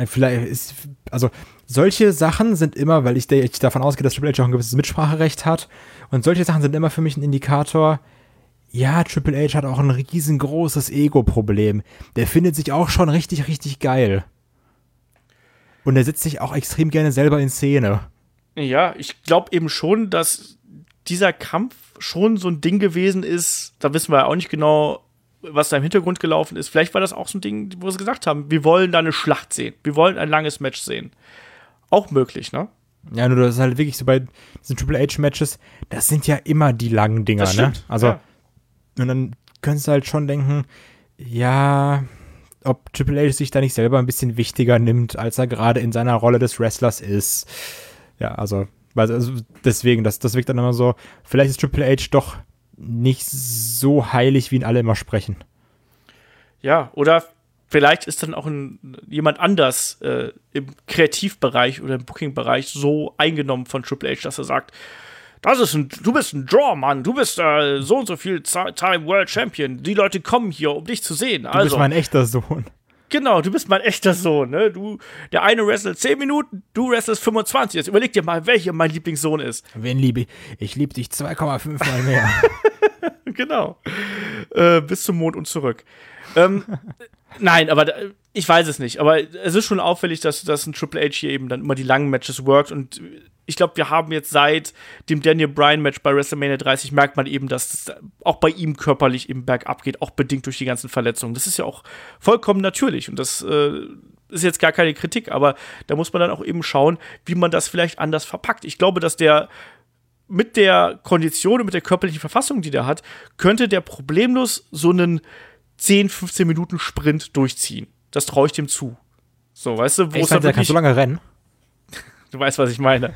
solche Sachen sind immer, weil ich davon ausgehe, dass Triple H auch ein gewisses Mitspracherecht hat, und solche Sachen sind immer für mich ein Indikator, ja, Triple H hat auch ein riesengroßes Ego-Problem. Der findet sich auch schon richtig, richtig geil. Und er setzt sich auch extrem gerne selber in Szene. Ja, ich glaube eben schon, dass dieser Kampf schon so ein Ding gewesen ist, da wissen wir ja auch nicht genau, was da im Hintergrund gelaufen ist. Vielleicht war das auch so ein Ding, wo sie gesagt haben, wir wollen da eine Schlacht sehen. Wir wollen ein langes Match sehen. Auch möglich, ne? Ja, nur das ist halt wirklich so bei diesen Triple H-Matches, das sind ja immer die langen Dinger, das stimmt, ne? Also, ja. Und dann könntest du halt schon denken, ja, ob Triple H sich da nicht selber ein bisschen wichtiger nimmt, als er gerade in seiner Rolle des Wrestlers ist. Ja, also Also deswegen, das wirkt dann immer so, vielleicht ist Triple H doch nicht so heilig, wie ihn alle immer sprechen. Ja, oder vielleicht ist dann auch jemand anders im Kreativbereich oder im Booking-Bereich so eingenommen von Triple H, dass er sagt, du bist ein Draw, Mann, du bist so und so viel Time World Champion. Die Leute kommen hier, um dich zu sehen. Du bist mein echter Sohn. Genau, du bist mein echter Sohn, ne? Der eine wrestelt 10 Minuten, du wrestelst 25. Jetzt überleg dir mal, welcher mein Lieblingssohn ist. Wen liebe ich? Ich liebe dich 2,5 Mal mehr. Genau. Bis zum Mond und zurück. Nein, aber ich weiß es nicht. Aber es ist schon auffällig, dass ein Triple H hier eben dann immer die langen Matches workt. Und ich glaube, wir haben jetzt seit dem Daniel Bryan-Match bei WrestleMania 30 merkt man eben, dass es auch bei ihm körperlich eben bergab geht, auch bedingt durch die ganzen Verletzungen. Das ist ja auch vollkommen natürlich. Und das ist jetzt gar keine Kritik, aber da muss man dann auch eben schauen, wie man das vielleicht anders verpackt. Ich glaube, dass der mit der Kondition und mit der körperlichen Verfassung, die der hat, könnte der problemlos so einen 10, 15 Minuten Sprint durchziehen. Das traue ich dem zu. So, weißt du, wo es dann wirklich... Kannst du lange rennen? Du weißt, was ich meine.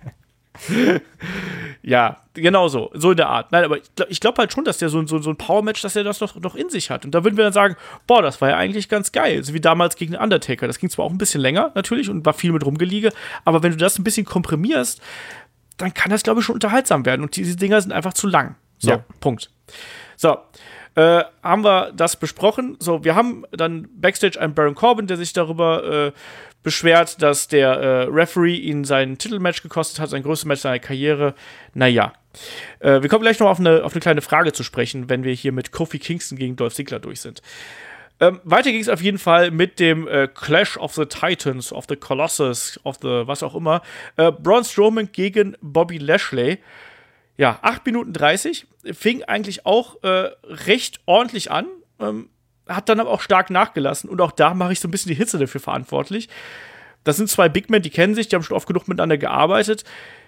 Ja, genau so. So in der Art. Nein, aber ich glaube halt schon, dass der so ein Power-Match, dass er das noch in sich hat. Und da würden wir dann sagen, boah, das war ja eigentlich ganz geil. So wie damals gegen den Undertaker. Das ging zwar auch ein bisschen länger, natürlich, und war viel mit rumgeliege, aber wenn du das ein bisschen komprimierst, dann kann das, glaube ich, schon unterhaltsam werden. Und diese Dinger sind einfach zu lang. So, ja. Punkt. So, haben wir das besprochen. So, wir haben dann Backstage einen Baron Corbin, der sich darüber beschwert, dass der Referee ihn sein Titelmatch gekostet hat, sein größtes Match seiner Karriere. Naja. Wir kommen gleich noch auf eine kleine Frage zu sprechen, wenn wir hier mit Kofi Kingston gegen Dolph Ziggler durch sind. Weiter ging es auf jeden Fall mit dem Clash of the Titans, of the Colossus, of the was auch immer. Braun Strowman gegen Bobby Lashley. Ja, 8 Minuten 30. Fing eigentlich auch recht ordentlich an. Hat dann aber auch stark nachgelassen. Und auch da mache ich so ein bisschen die Hitze dafür verantwortlich. Das sind zwei Big Men, die kennen sich, die haben schon oft genug miteinander gearbeitet.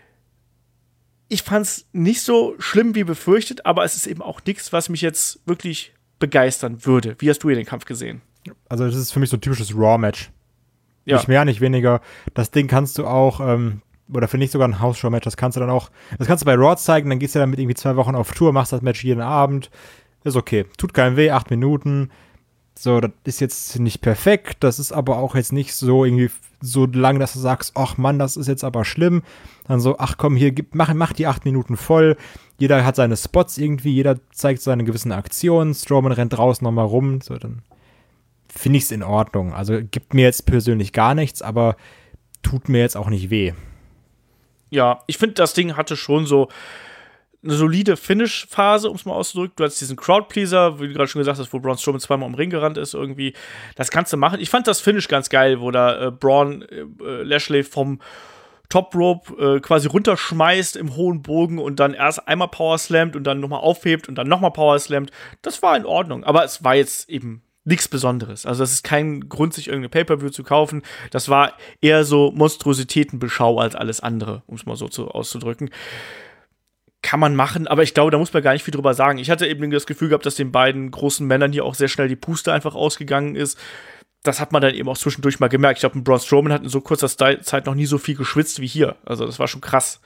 Ich fand's nicht so schlimm wie befürchtet, aber es ist eben auch nichts, was mich jetzt wirklich begeistern würde. Wie hast du hier den Kampf gesehen? Also das ist für mich so ein typisches Raw-Match. Ja. Nicht mehr, nicht weniger. Das Ding kannst du auch, oder finde ich sogar ein House-Show-Match, das kannst du bei Raw zeigen, dann gehst du damit irgendwie 2 Wochen auf Tour, machst das Match jeden Abend. Ist okay. Tut keinem weh, 8 Minuten. So, das ist jetzt nicht perfekt, das ist aber auch jetzt nicht so irgendwie so lang, dass du sagst, ach Mann, das ist jetzt aber schlimm. Dann so, ach komm, hier, mach die 8 Minuten voll. Jeder hat seine Spots irgendwie, jeder zeigt seine gewissen Aktionen. Strowman rennt draußen nochmal rum. So, dann finde ich es in Ordnung. Also gibt mir jetzt persönlich gar nichts, aber tut mir jetzt auch nicht weh. Ja, ich finde, das Ding hatte schon so eine solide Finish-Phase, um es mal auszudrücken. Du hattest diesen Crowdpleaser, wie du gerade schon gesagt hast, wo Braun Strowman 2-mal im Ring gerannt ist irgendwie. Das kannst du machen. Ich fand das Finish ganz geil, wo da Braun Lashley vom Top Rope quasi runterschmeißt im hohen Bogen und dann erst einmal powerslammt und dann nochmal aufhebt und dann nochmal powerslammt. Das war in Ordnung, aber es war jetzt eben nichts Besonderes. Also das ist kein Grund, sich irgendeine Pay-Per-View zu kaufen. Das war eher so Monstrositätenbeschau als alles andere, um es mal so auszudrücken. Kann man machen, aber ich glaube, da muss man gar nicht viel drüber sagen. Ich hatte eben das Gefühl gehabt, dass den beiden großen Männern hier auch sehr schnell die Puste einfach ausgegangen ist. Das hat man dann eben auch zwischendurch mal gemerkt. Ich glaube, Braun Strowman hat in so kurzer Zeit noch nie so viel geschwitzt wie hier. Also das war schon krass.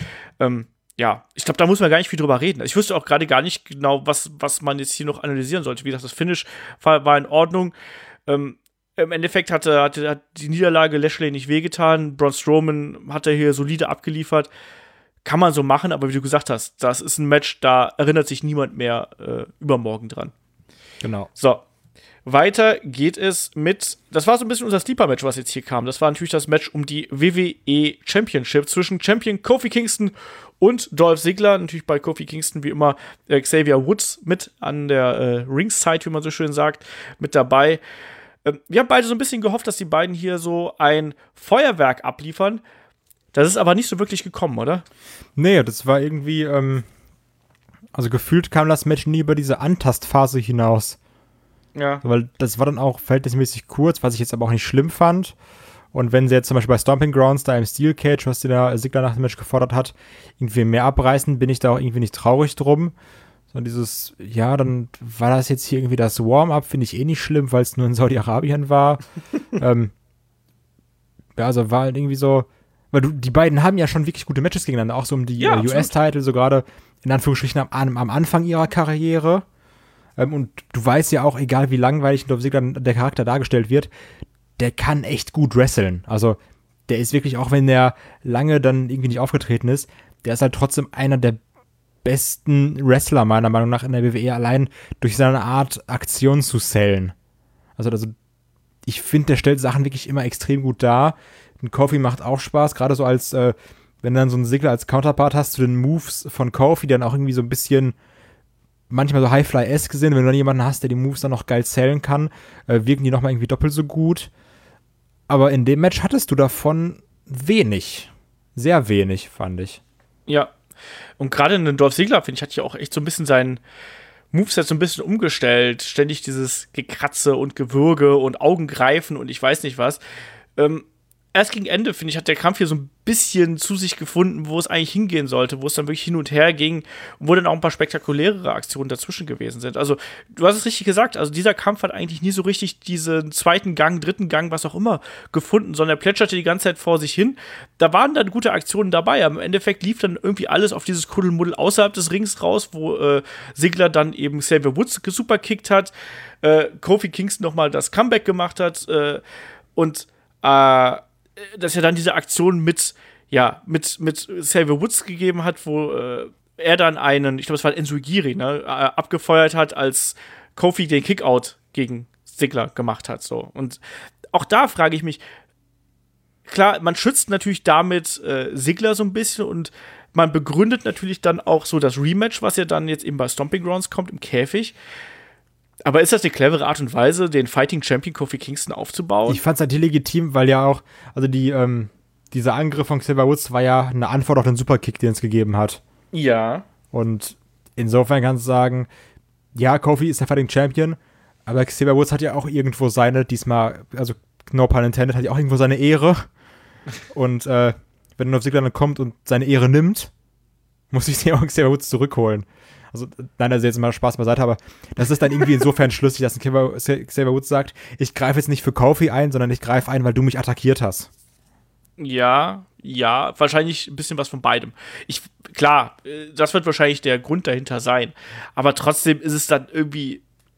Ja, ich glaube, da muss man gar nicht viel drüber reden. Ich wüsste auch gerade gar nicht genau, was man jetzt hier noch analysieren sollte. Wie gesagt, das Finish war in Ordnung. Im Endeffekt hat die Niederlage Lashley nicht wehgetan. Braun Strowman hat er hier solide abgeliefert. Kann man so machen, aber wie du gesagt hast, das ist ein Match, da erinnert sich niemand mehr übermorgen dran. Genau. So, weiter geht es mit, das war so ein bisschen unser Sleeper-Match, was jetzt hier kam. Das war natürlich das Match um die WWE Championship zwischen Champion Kofi Kingston und Dolph Ziggler. Natürlich bei Kofi Kingston wie immer Xavier Woods mit an der Ringside, wie man so schön sagt, mit dabei. Wir haben beide so ein bisschen gehofft, dass die beiden hier so ein Feuerwerk abliefern. Das ist aber nicht so wirklich gekommen, oder? Nee, das war irgendwie, also gefühlt kam das Match nie über diese Antastphase hinaus. Ja. Weil das war dann auch verhältnismäßig kurz, was ich jetzt aber auch nicht schlimm fand. Und wenn sie jetzt zum Beispiel bei Stomping Grounds da im Steel Cage, was der Ziggler nach dem Match gefordert hat, irgendwie mehr abreißen, bin ich da auch irgendwie nicht traurig drum. Sondern dieses, ja, dann war das jetzt hier irgendwie das Warm-up, finde ich eh nicht schlimm, weil es nur in Saudi-Arabien war. Ja, also war halt irgendwie so, Weil die beiden haben ja schon wirklich gute Matches gegeneinander, auch so um die US-Title, so gerade in Anführungsstrichen am Anfang ihrer Karriere. Und du weißt ja auch, egal wie langweilig Dolph Ziggler der Charakter dargestellt wird, der kann echt gut wresteln. Also der ist wirklich, auch wenn der lange dann irgendwie nicht aufgetreten ist, der ist halt trotzdem einer der besten Wrestler, meiner Meinung nach, in der WWE, allein durch seine Art, Aktion zu sellen. Also ich finde, der stellt Sachen wirklich immer extrem gut dar. Und Kofi macht auch Spaß, gerade so als, wenn du dann so einen Ziggler als Counterpart hast zu den Moves von Kofi, die dann auch irgendwie so ein bisschen manchmal so Highfly-esque sind. Wenn du dann jemanden hast, der die Moves dann noch geil sellen kann, wirken die nochmal irgendwie doppelt so gut. Aber in dem Match hattest du davon wenig. Sehr wenig, fand ich. Ja. Und gerade in den Dolph Ziggler, finde ich, hat ja auch echt so ein bisschen seinen Moveset so ein bisschen umgestellt. Ständig dieses Gekratze und Gewürge und Augengreifen und ich weiß nicht was. Erst gegen Ende, finde ich, hat der Kampf hier so ein bisschen zu sich gefunden, wo es eigentlich hingehen sollte, wo es dann wirklich hin und her ging und wo dann auch ein paar spektakulärere Aktionen dazwischen gewesen sind. Also, du hast es richtig gesagt, also dieser Kampf hat eigentlich nie so richtig diesen zweiten Gang, dritten Gang, was auch immer, gefunden, sondern er plätscherte die ganze Zeit vor sich hin. Da waren dann gute Aktionen dabei, aber im Endeffekt lief dann irgendwie alles auf dieses Kuddelmuddel außerhalb des Rings raus, wo Ziggler dann eben Xavier Woods gesuperkickt hat, Kofi Kingston nochmal das Comeback gemacht hat und dass er dann diese Aktion mit Xavier Woods gegeben hat, wo er dann einen, ich glaube, es war Enzugiri, abgefeuert hat, als Kofi den Kickout gegen Ziggler gemacht hat. So. Und auch da frage ich mich, klar, man schützt natürlich damit Ziggler so ein bisschen und man begründet natürlich dann auch so das Rematch, was ja dann jetzt eben bei Stomping Grounds kommt, im Käfig. Aber ist das eine clevere Art und Weise, den Fighting Champion Kofi Kingston aufzubauen? Ich fand es halt illegitim, weil ja auch, also dieser Angriff von Xavier Woods war ja eine Antwort auf den Superkick, den es gegeben hat. Ja. Und insofern kannst du sagen, ja, Kofi ist der Fighting Champion, aber Xavier Woods hat ja auch irgendwo seine, diesmal, also no pun intended, hat ja auch irgendwo seine Ehre. Und wenn Dolph Ziggler dann kommt und seine Ehre nimmt, muss ich den auch Xavier Woods zurückholen. Also, nein, also jetzt mal Spaß beiseite, aber das ist dann irgendwie insofern schlüssig, dass Xavier Woods sagt, ich greife jetzt nicht für Kofi ein, sondern ich greife ein, weil du mich attackiert hast. Ja, wahrscheinlich ein bisschen was von beidem. Klar, das wird wahrscheinlich der Grund dahinter sein, aber trotzdem ist es dann irgendwie,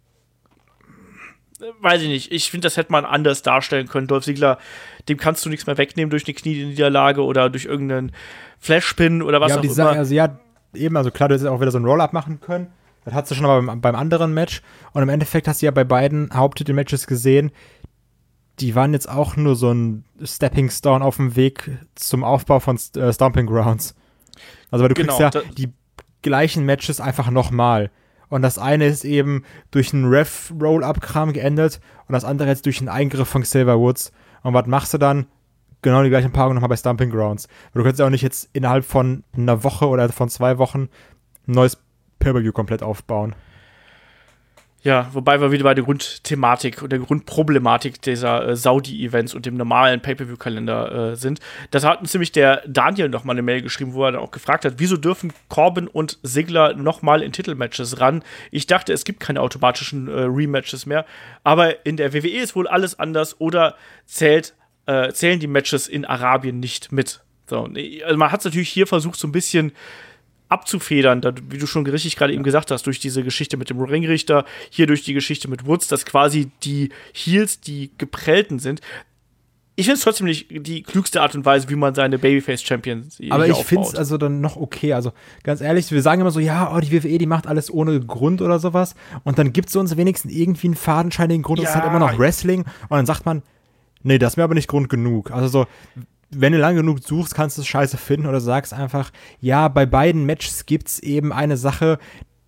weiß ich nicht, ich finde, das hätte man anders darstellen können. Dolph Ziggler, dem kannst du nichts mehr wegnehmen durch eine Knieniederlage oder durch irgendeinen Flashpin oder was auch immer. Also ja, eben, also klar, du hättest auch wieder so ein Roll-Up machen können. Das hattest du schon mal beim anderen Match. Und im Endeffekt hast du ja bei beiden Haupttitel-Matches gesehen, die waren jetzt auch nur so ein Stepping Stone auf dem Weg zum Aufbau von Stomping Grounds. Also weil du kriegst ja die gleichen Matches einfach nochmal. Und das eine ist eben durch einen Ref-Roll-Up-Kram geendet und das andere jetzt durch einen Eingriff von Xavier Woods. Und was machst du dann? Genau die gleichen Paarung nochmal bei Stomping Grounds. Du kannst ja auch nicht jetzt innerhalb von einer Woche oder von 2 Wochen ein neues Pay-Per-View komplett aufbauen. Ja, wobei wir wieder bei der Grundthematik und der Grundproblematik dieser Saudi-Events und dem normalen Pay-Per-View-Kalender sind. Das hat uns nämlich der Daniel noch mal eine Mail geschrieben, wo er dann auch gefragt hat, wieso dürfen Corbin und Ziggler noch mal in Titelmatches ran? Ich dachte, es gibt keine automatischen Rematches mehr, aber in der WWE ist wohl alles anders oder zählen die Matches in Arabien nicht mit. So, also man hat es natürlich hier versucht, so ein bisschen abzufedern, wie du schon richtig gerade eben gesagt hast, durch diese Geschichte mit dem Ringrichter, hier durch die Geschichte mit Woods, dass quasi die Heels die Geprellten sind. Ich finde es trotzdem nicht die klügste Art und Weise, wie man seine Babyface-Champions aber ich finde es also dann noch okay. Also ganz ehrlich, wir sagen immer so, ja, die WWE, die macht alles ohne Grund oder sowas. Und dann gibt es uns wenigstens irgendwie einen fadenscheinigen Grund. Das ist halt immer noch Wrestling. Und dann sagt man, nee, das ist mir aber nicht Grund genug. Also so, wenn du lange genug suchst, kannst du es scheiße finden oder sagst einfach, ja, bei beiden Matches gibt es eben eine Sache,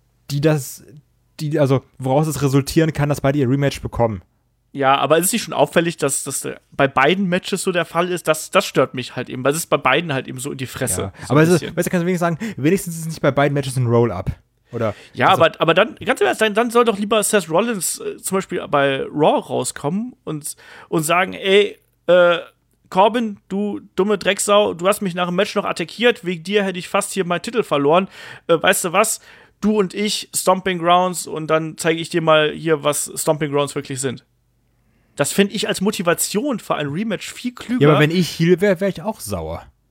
also woraus es resultieren kann, dass beide ihr Rematch bekommen. Ja, aber ist es nicht schon auffällig, dass das bei beiden Matches so der Fall ist? Das stört mich halt eben, weil es ist bei beiden halt eben so in die Fresse. Ja. Aber weißt du, kannst du wenigstens sagen, wenigstens ist es nicht bei beiden Matches ein Roll-Up. Oder, ja, also, aber dann, ganz ehrlich, dann soll doch lieber Seth Rollins zum Beispiel bei Raw rauskommen und sagen, ey, Corbin, du dumme Drecksau, du hast mich nach dem Match noch attackiert, wegen dir hätte ich fast hier meinen Titel verloren. Weißt du was? Du und ich, Stomping Grounds, und dann zeige ich dir mal hier, was Stomping Grounds wirklich sind. Das finde ich als Motivation für ein Rematch viel klüger. Ja, aber wenn ich Heel wäre, wäre ich auch sauer.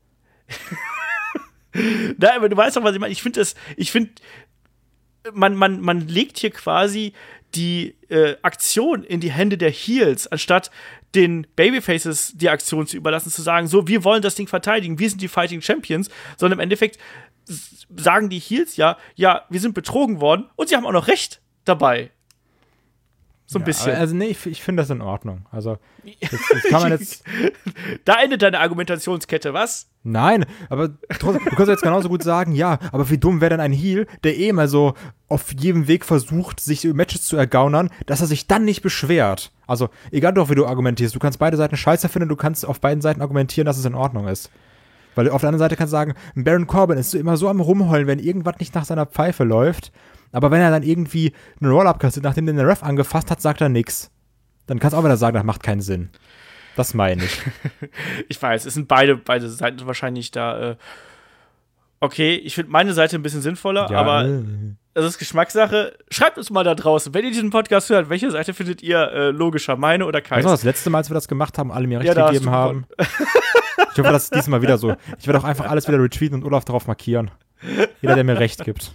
Na, aber du weißt doch, was ich meine. Ich finde, man legt hier quasi die Aktion in die Hände der Heels, anstatt den Babyfaces die Aktion zu überlassen, zu sagen, so, wir wollen das Ding verteidigen, wir sind die Fighting Champions, sondern im Endeffekt sagen die Heels ja, wir sind betrogen worden und sie haben auch noch recht dabei. So ein bisschen. Also nee, ich finde das in Ordnung. Also, das kann man jetzt. Da endet deine Argumentationskette, was? Nein, aber trotzdem, du kannst jetzt genauso gut sagen, ja, aber wie dumm wäre denn ein Heel, der mal so auf jedem Weg versucht, sich Matches zu ergaunern, dass er sich dann nicht beschwert. Also, egal doch, wie du argumentierst, du kannst beide Seiten scheiße finden, du kannst auf beiden Seiten argumentieren, dass es in Ordnung ist. Weil auf der anderen Seite kannst du sagen, Baron Corbin ist immer so am Rumheulen, wenn irgendwas nicht nach seiner Pfeife läuft. Aber wenn er dann irgendwie einen Roll-Up kassiert, nachdem den Ref angefasst hat, sagt er nix. Dann kannst du auch wieder sagen, das macht keinen Sinn. Das meine ich. Ich weiß, es sind beide Seiten wahrscheinlich da. Okay, ich finde meine Seite ein bisschen sinnvoller, Ja, aber das ist Geschmackssache. Schreibt uns mal da draußen, wenn ihr diesen Podcast hört, welche Seite findet ihr logischer, meine oder keine? Das war das letzte Mal, als wir das gemacht haben, alle mir recht da gegeben haben. Ich hoffe, das ist diesmal wieder so. Ich werde auch einfach alles wieder retweeten und Olaf darauf markieren. Jeder, der mir recht gibt.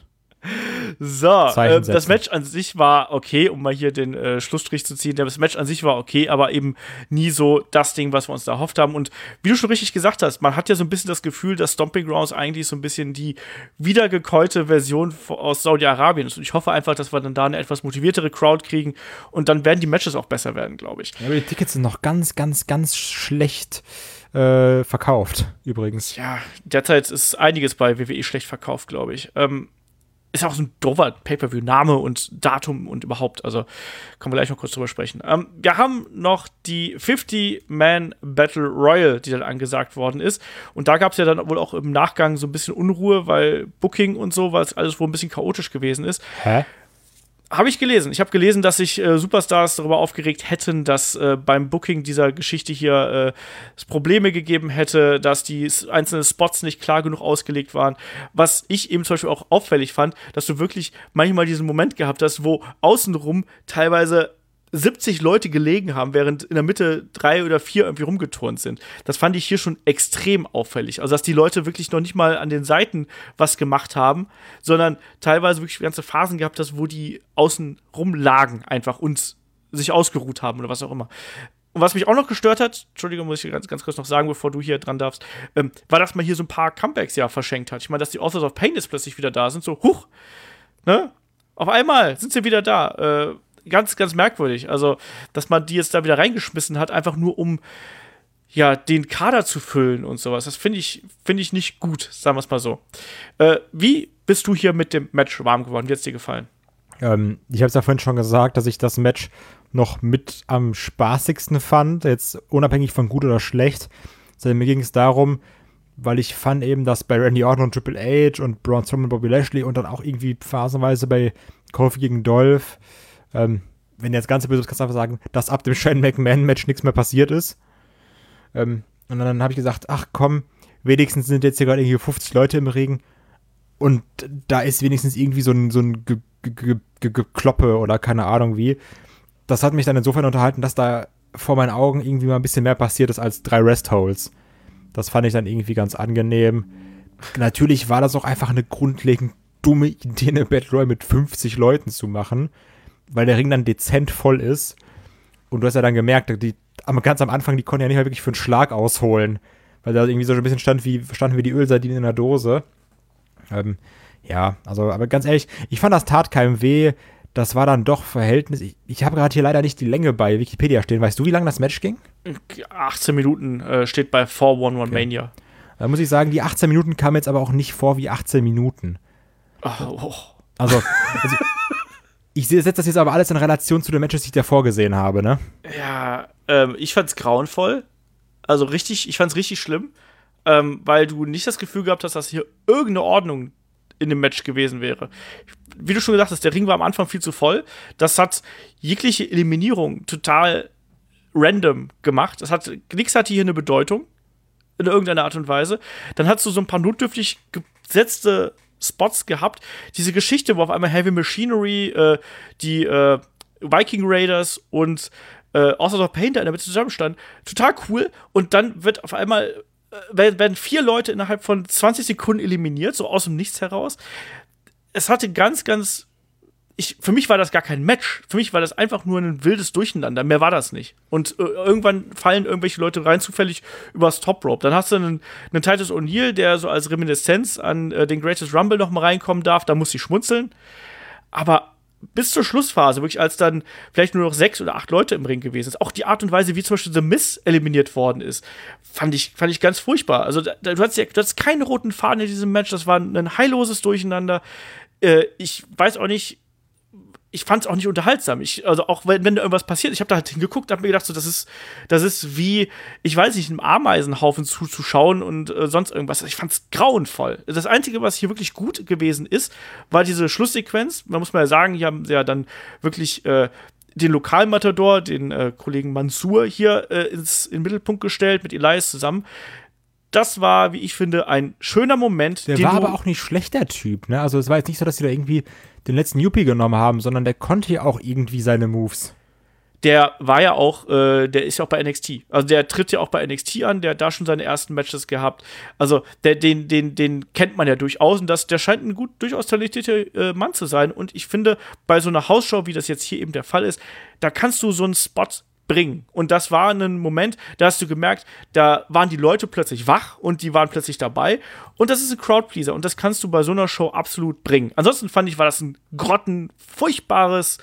So, das Match an sich war okay, um mal hier den Schlussstrich zu ziehen. Das Match an sich war okay, aber eben nie so das Ding, was wir uns da erhofft haben. Und wie du schon richtig gesagt hast, man hat ja so ein bisschen das Gefühl, dass Stomping Grounds eigentlich so ein bisschen die wiedergekäute Version aus Saudi-Arabien ist. Und ich hoffe einfach, dass wir dann da eine etwas motiviertere Crowd kriegen und dann werden die Matches auch besser werden, glaube ich. Ja, aber die Tickets sind noch ganz, ganz, ganz schlecht verkauft, übrigens. Ja, derzeit ist einiges bei WWE schlecht verkauft, glaube ich. Ist auch so ein doofer Pay-Per-View-Name und Datum und überhaupt. Also können wir gleich noch kurz drüber sprechen. Wir haben noch die 50-Man Battle Royal, die dann angesagt worden ist. Und da gab es ja dann wohl auch im Nachgang so ein bisschen Unruhe, weil Booking und so, weil es alles wohl ein bisschen chaotisch gewesen ist. Hä? Habe ich gelesen. Ich habe gelesen, dass sich Superstars darüber aufgeregt hätten, dass beim Booking dieser Geschichte hier es Probleme gegeben hätte, dass die einzelnen Spots nicht klar genug ausgelegt waren. Was ich eben zum Beispiel auch auffällig fand, dass du wirklich manchmal diesen Moment gehabt hast, wo außenrum teilweise 70 Leute gelegen haben, während in der Mitte 3 oder 4 irgendwie rumgeturnt sind. Das fand ich hier schon extrem auffällig. Also, dass die Leute wirklich noch nicht mal an den Seiten was gemacht haben, sondern teilweise wirklich ganze Phasen gehabt hast, wo die außen rumlagen einfach und sich ausgeruht haben oder was auch immer. Und was mich auch noch gestört hat, Entschuldigung, muss ich ganz kurz noch sagen, bevor du hier dran darfst, war, dass man hier so ein paar Comebacks ja verschenkt hat. Ich meine, dass die Authors of Pain jetzt plötzlich wieder da sind, so, huch, ne? Auf einmal sind sie wieder da. Ganz, ganz merkwürdig. Also, dass man die jetzt da wieder reingeschmissen hat, einfach nur um ja, den Kader zu füllen und sowas. Das finde ich nicht gut, sagen wir es mal so. Wie bist du hier mit dem Match warm geworden? Wie hat es dir gefallen? Ich habe es ja vorhin schon gesagt, dass ich das Match noch mit am spaßigsten fand, jetzt unabhängig von gut oder schlecht. Also, mir ging es darum, weil ich fand eben, dass bei Randy Orton und Triple H und Braun Strowman und Bobby Lashley und dann auch irgendwie phasenweise bei Kofi gegen Dolph, wenn jetzt ganz böse ist, kannst du einfach sagen, dass ab dem Shane McMahon-Match nichts mehr passiert ist. Und dann habe ich gesagt, ach komm, wenigstens sind jetzt hier gerade irgendwie 50 Leute im Ring und da ist wenigstens irgendwie so ein Gekloppe oder keine Ahnung wie. Das hat mich dann insofern unterhalten, dass da vor meinen Augen irgendwie mal ein bisschen mehr passiert ist als 3 Rest-Holds. Das fand ich dann irgendwie ganz angenehm. Natürlich war das auch einfach eine grundlegend dumme Idee, eine Battle Royale mit 50 Leuten zu machen, weil der Ring dann dezent voll ist. Und du hast ja dann gemerkt, ganz am Anfang, die konnten ja nicht mal wirklich für einen Schlag ausholen, weil da irgendwie so ein bisschen standen wie die Ölsardinen in der Dose. Ja, also, aber ganz ehrlich, ich fand, das tat keinem weh. Das war dann doch Verhältnis. Ich habe gerade hier leider nicht die Länge bei Wikipedia stehen. Weißt du, wie lange das Match ging? 18 Minuten steht bei 411 Okay. Mania. Da muss ich sagen, die 18 Minuten kamen jetzt aber auch nicht vor wie 18 Minuten. Oh. Also ich setze das jetzt aber alles in Relation zu den Matches, die ich davor gesehen habe, ne? Ja, ich fand's grauenvoll. Also ich fand's richtig schlimm, weil du nicht das Gefühl gehabt hast, dass hier irgendeine Ordnung in dem Match gewesen wäre. Wie du schon gesagt hast, der Ring war am Anfang viel zu voll. Das hat jegliche Eliminierung total random gemacht. Nichts hatte hier eine Bedeutung in irgendeiner Art und Weise. Dann hast du so ein paar notdürftig gesetzte Spots gehabt. Diese Geschichte, wo auf einmal Heavy Machinery, die Viking Raiders und Authors of Pain da in der Mitte zusammenstanden, total cool. Und dann wird auf einmal werden 4 Leute innerhalb von 20 Sekunden eliminiert, so aus dem Nichts heraus. Es hatte für mich war das gar kein Match. Für mich war das einfach nur ein wildes Durcheinander. Mehr war das nicht. Und irgendwann fallen irgendwelche Leute rein, zufällig übers Top Rope. Dann hast du einen Titus O'Neil, der so als Reminiszenz an den Greatest Rumble noch mal reinkommen darf. Da muss ich schmunzeln. Aber bis zur Schlussphase, wirklich, als dann vielleicht nur noch 6 oder 8 Leute im Ring gewesen ist, auch die Art und Weise, wie zum Beispiel The Miz eliminiert worden ist, fand ich ganz furchtbar. Also, du hattest keine roten Faden in diesem Match. Das war ein heilloses Durcheinander. Ich weiß auch nicht, ich fand es auch nicht unterhaltsam. Also auch wenn da irgendwas passiert, ich habe da halt hingeguckt, habe mir gedacht, so, das ist wie, ich weiß nicht, einem Ameisenhaufen zuzuschauen und sonst irgendwas. Ich fand es grauenvoll. Das Einzige, was hier wirklich gut gewesen ist, war diese Schlusssequenz. Man muss mal ja sagen, hier haben sie ja dann wirklich den Lokalmatador, den Kollegen Mansour hier in den Mittelpunkt gestellt, mit Elias zusammen. Das war, wie ich finde, ein schöner Moment. Der war aber auch nicht schlecht, der Typ, ne? Also es war jetzt nicht so, dass sie da irgendwie den letzten Yuppie genommen haben, sondern der konnte ja auch irgendwie seine Moves. Der war ja auch, der ist ja auch bei NXT. Also der tritt ja auch bei NXT an, der hat da schon seine ersten Matches gehabt. Also den kennt man ja durchaus und der scheint ein durchaus talentierter Mann zu sein. Und ich finde, bei so einer Hausshow, wie das jetzt hier eben der Fall ist, da kannst du so einen Spot bringen. Und das war ein Moment, da hast du gemerkt, da waren die Leute plötzlich wach und die waren plötzlich dabei. Und das ist ein Crowdpleaser und das kannst du bei so einer Show absolut bringen. Ansonsten fand ich, war das ein grottenfurchtbares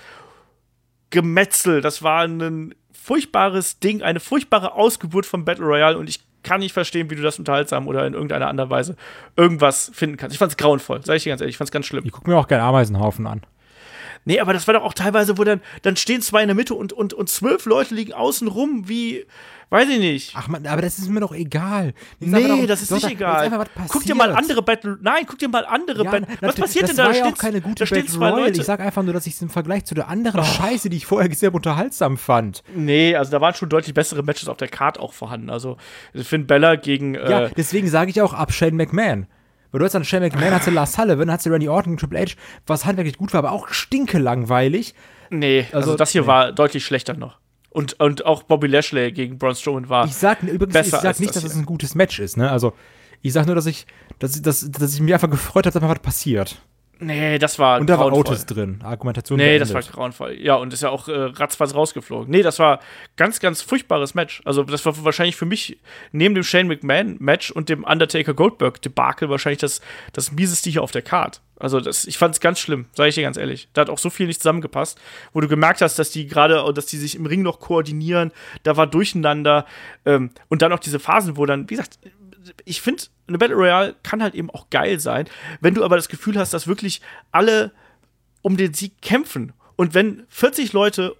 Gemetzel. Das war ein furchtbares Ding, eine furchtbare Ausgeburt von Battle Royale und ich kann nicht verstehen, wie du das unterhaltsam oder in irgendeiner anderen Weise irgendwas finden kannst. Ich fand's grauenvoll, sag ich dir ganz ehrlich, ich fand's ganz schlimm. Ich guck mir auch gerne Ameisenhaufen an. Nee, aber das war doch auch teilweise, wo dann stehen 2 in der Mitte und 12 Leute liegen außen rum, wie, weiß ich nicht. Ach man, aber das ist mir doch egal. Nee, das ist nicht egal. Guck dir mal andere Battle, ja, was passiert denn da? Das war ja auch keine gute Battle Royale. Ich sag einfach nur, dass ich es im Vergleich zu der anderen Scheiße, die ich vorher sehr unterhaltsam fand. Nee, also da waren schon deutlich bessere Matches auf der Card auch vorhanden. Also Finn Balor gegen ja, deswegen sage ich auch ab Shane McMahon. Weil du hast dann Shane McMahon, hast du Lars Sullivan, hast du Randy Orton, Triple H, was handwerklich gut war, aber auch stinkelangweilig. Nee, also das hier war deutlich schlechter noch. Und auch Bobby Lashley gegen Braun Strowman war Ich sag nicht, dass es ein gutes Match ist, ne? Also, ich sag nur, dass ich mich einfach gefreut habe, dass mal was passiert. Nee, das war und da war Otis drin, Argumentation beendet. Das war grauenvoll. Ja, und ist ja auch ratzfatz rausgeflogen. Nee, das war ganz, ganz furchtbares Match. Also das war wahrscheinlich für mich neben dem Shane McMahon-Match und dem Undertaker-Goldberg-Debakel wahrscheinlich das mieseste hier auf der Card. Also ich fand es ganz schlimm, sage ich dir ganz ehrlich. Da hat auch so viel nicht zusammengepasst, wo du gemerkt hast, dass die sich im Ring noch koordinieren, da war Durcheinander und dann auch diese Phasen, wo dann, wie gesagt, ich finde, eine Battle Royale kann halt eben auch geil sein, wenn du aber das Gefühl hast, dass wirklich alle um den Sieg kämpfen. Und wenn 40 Leute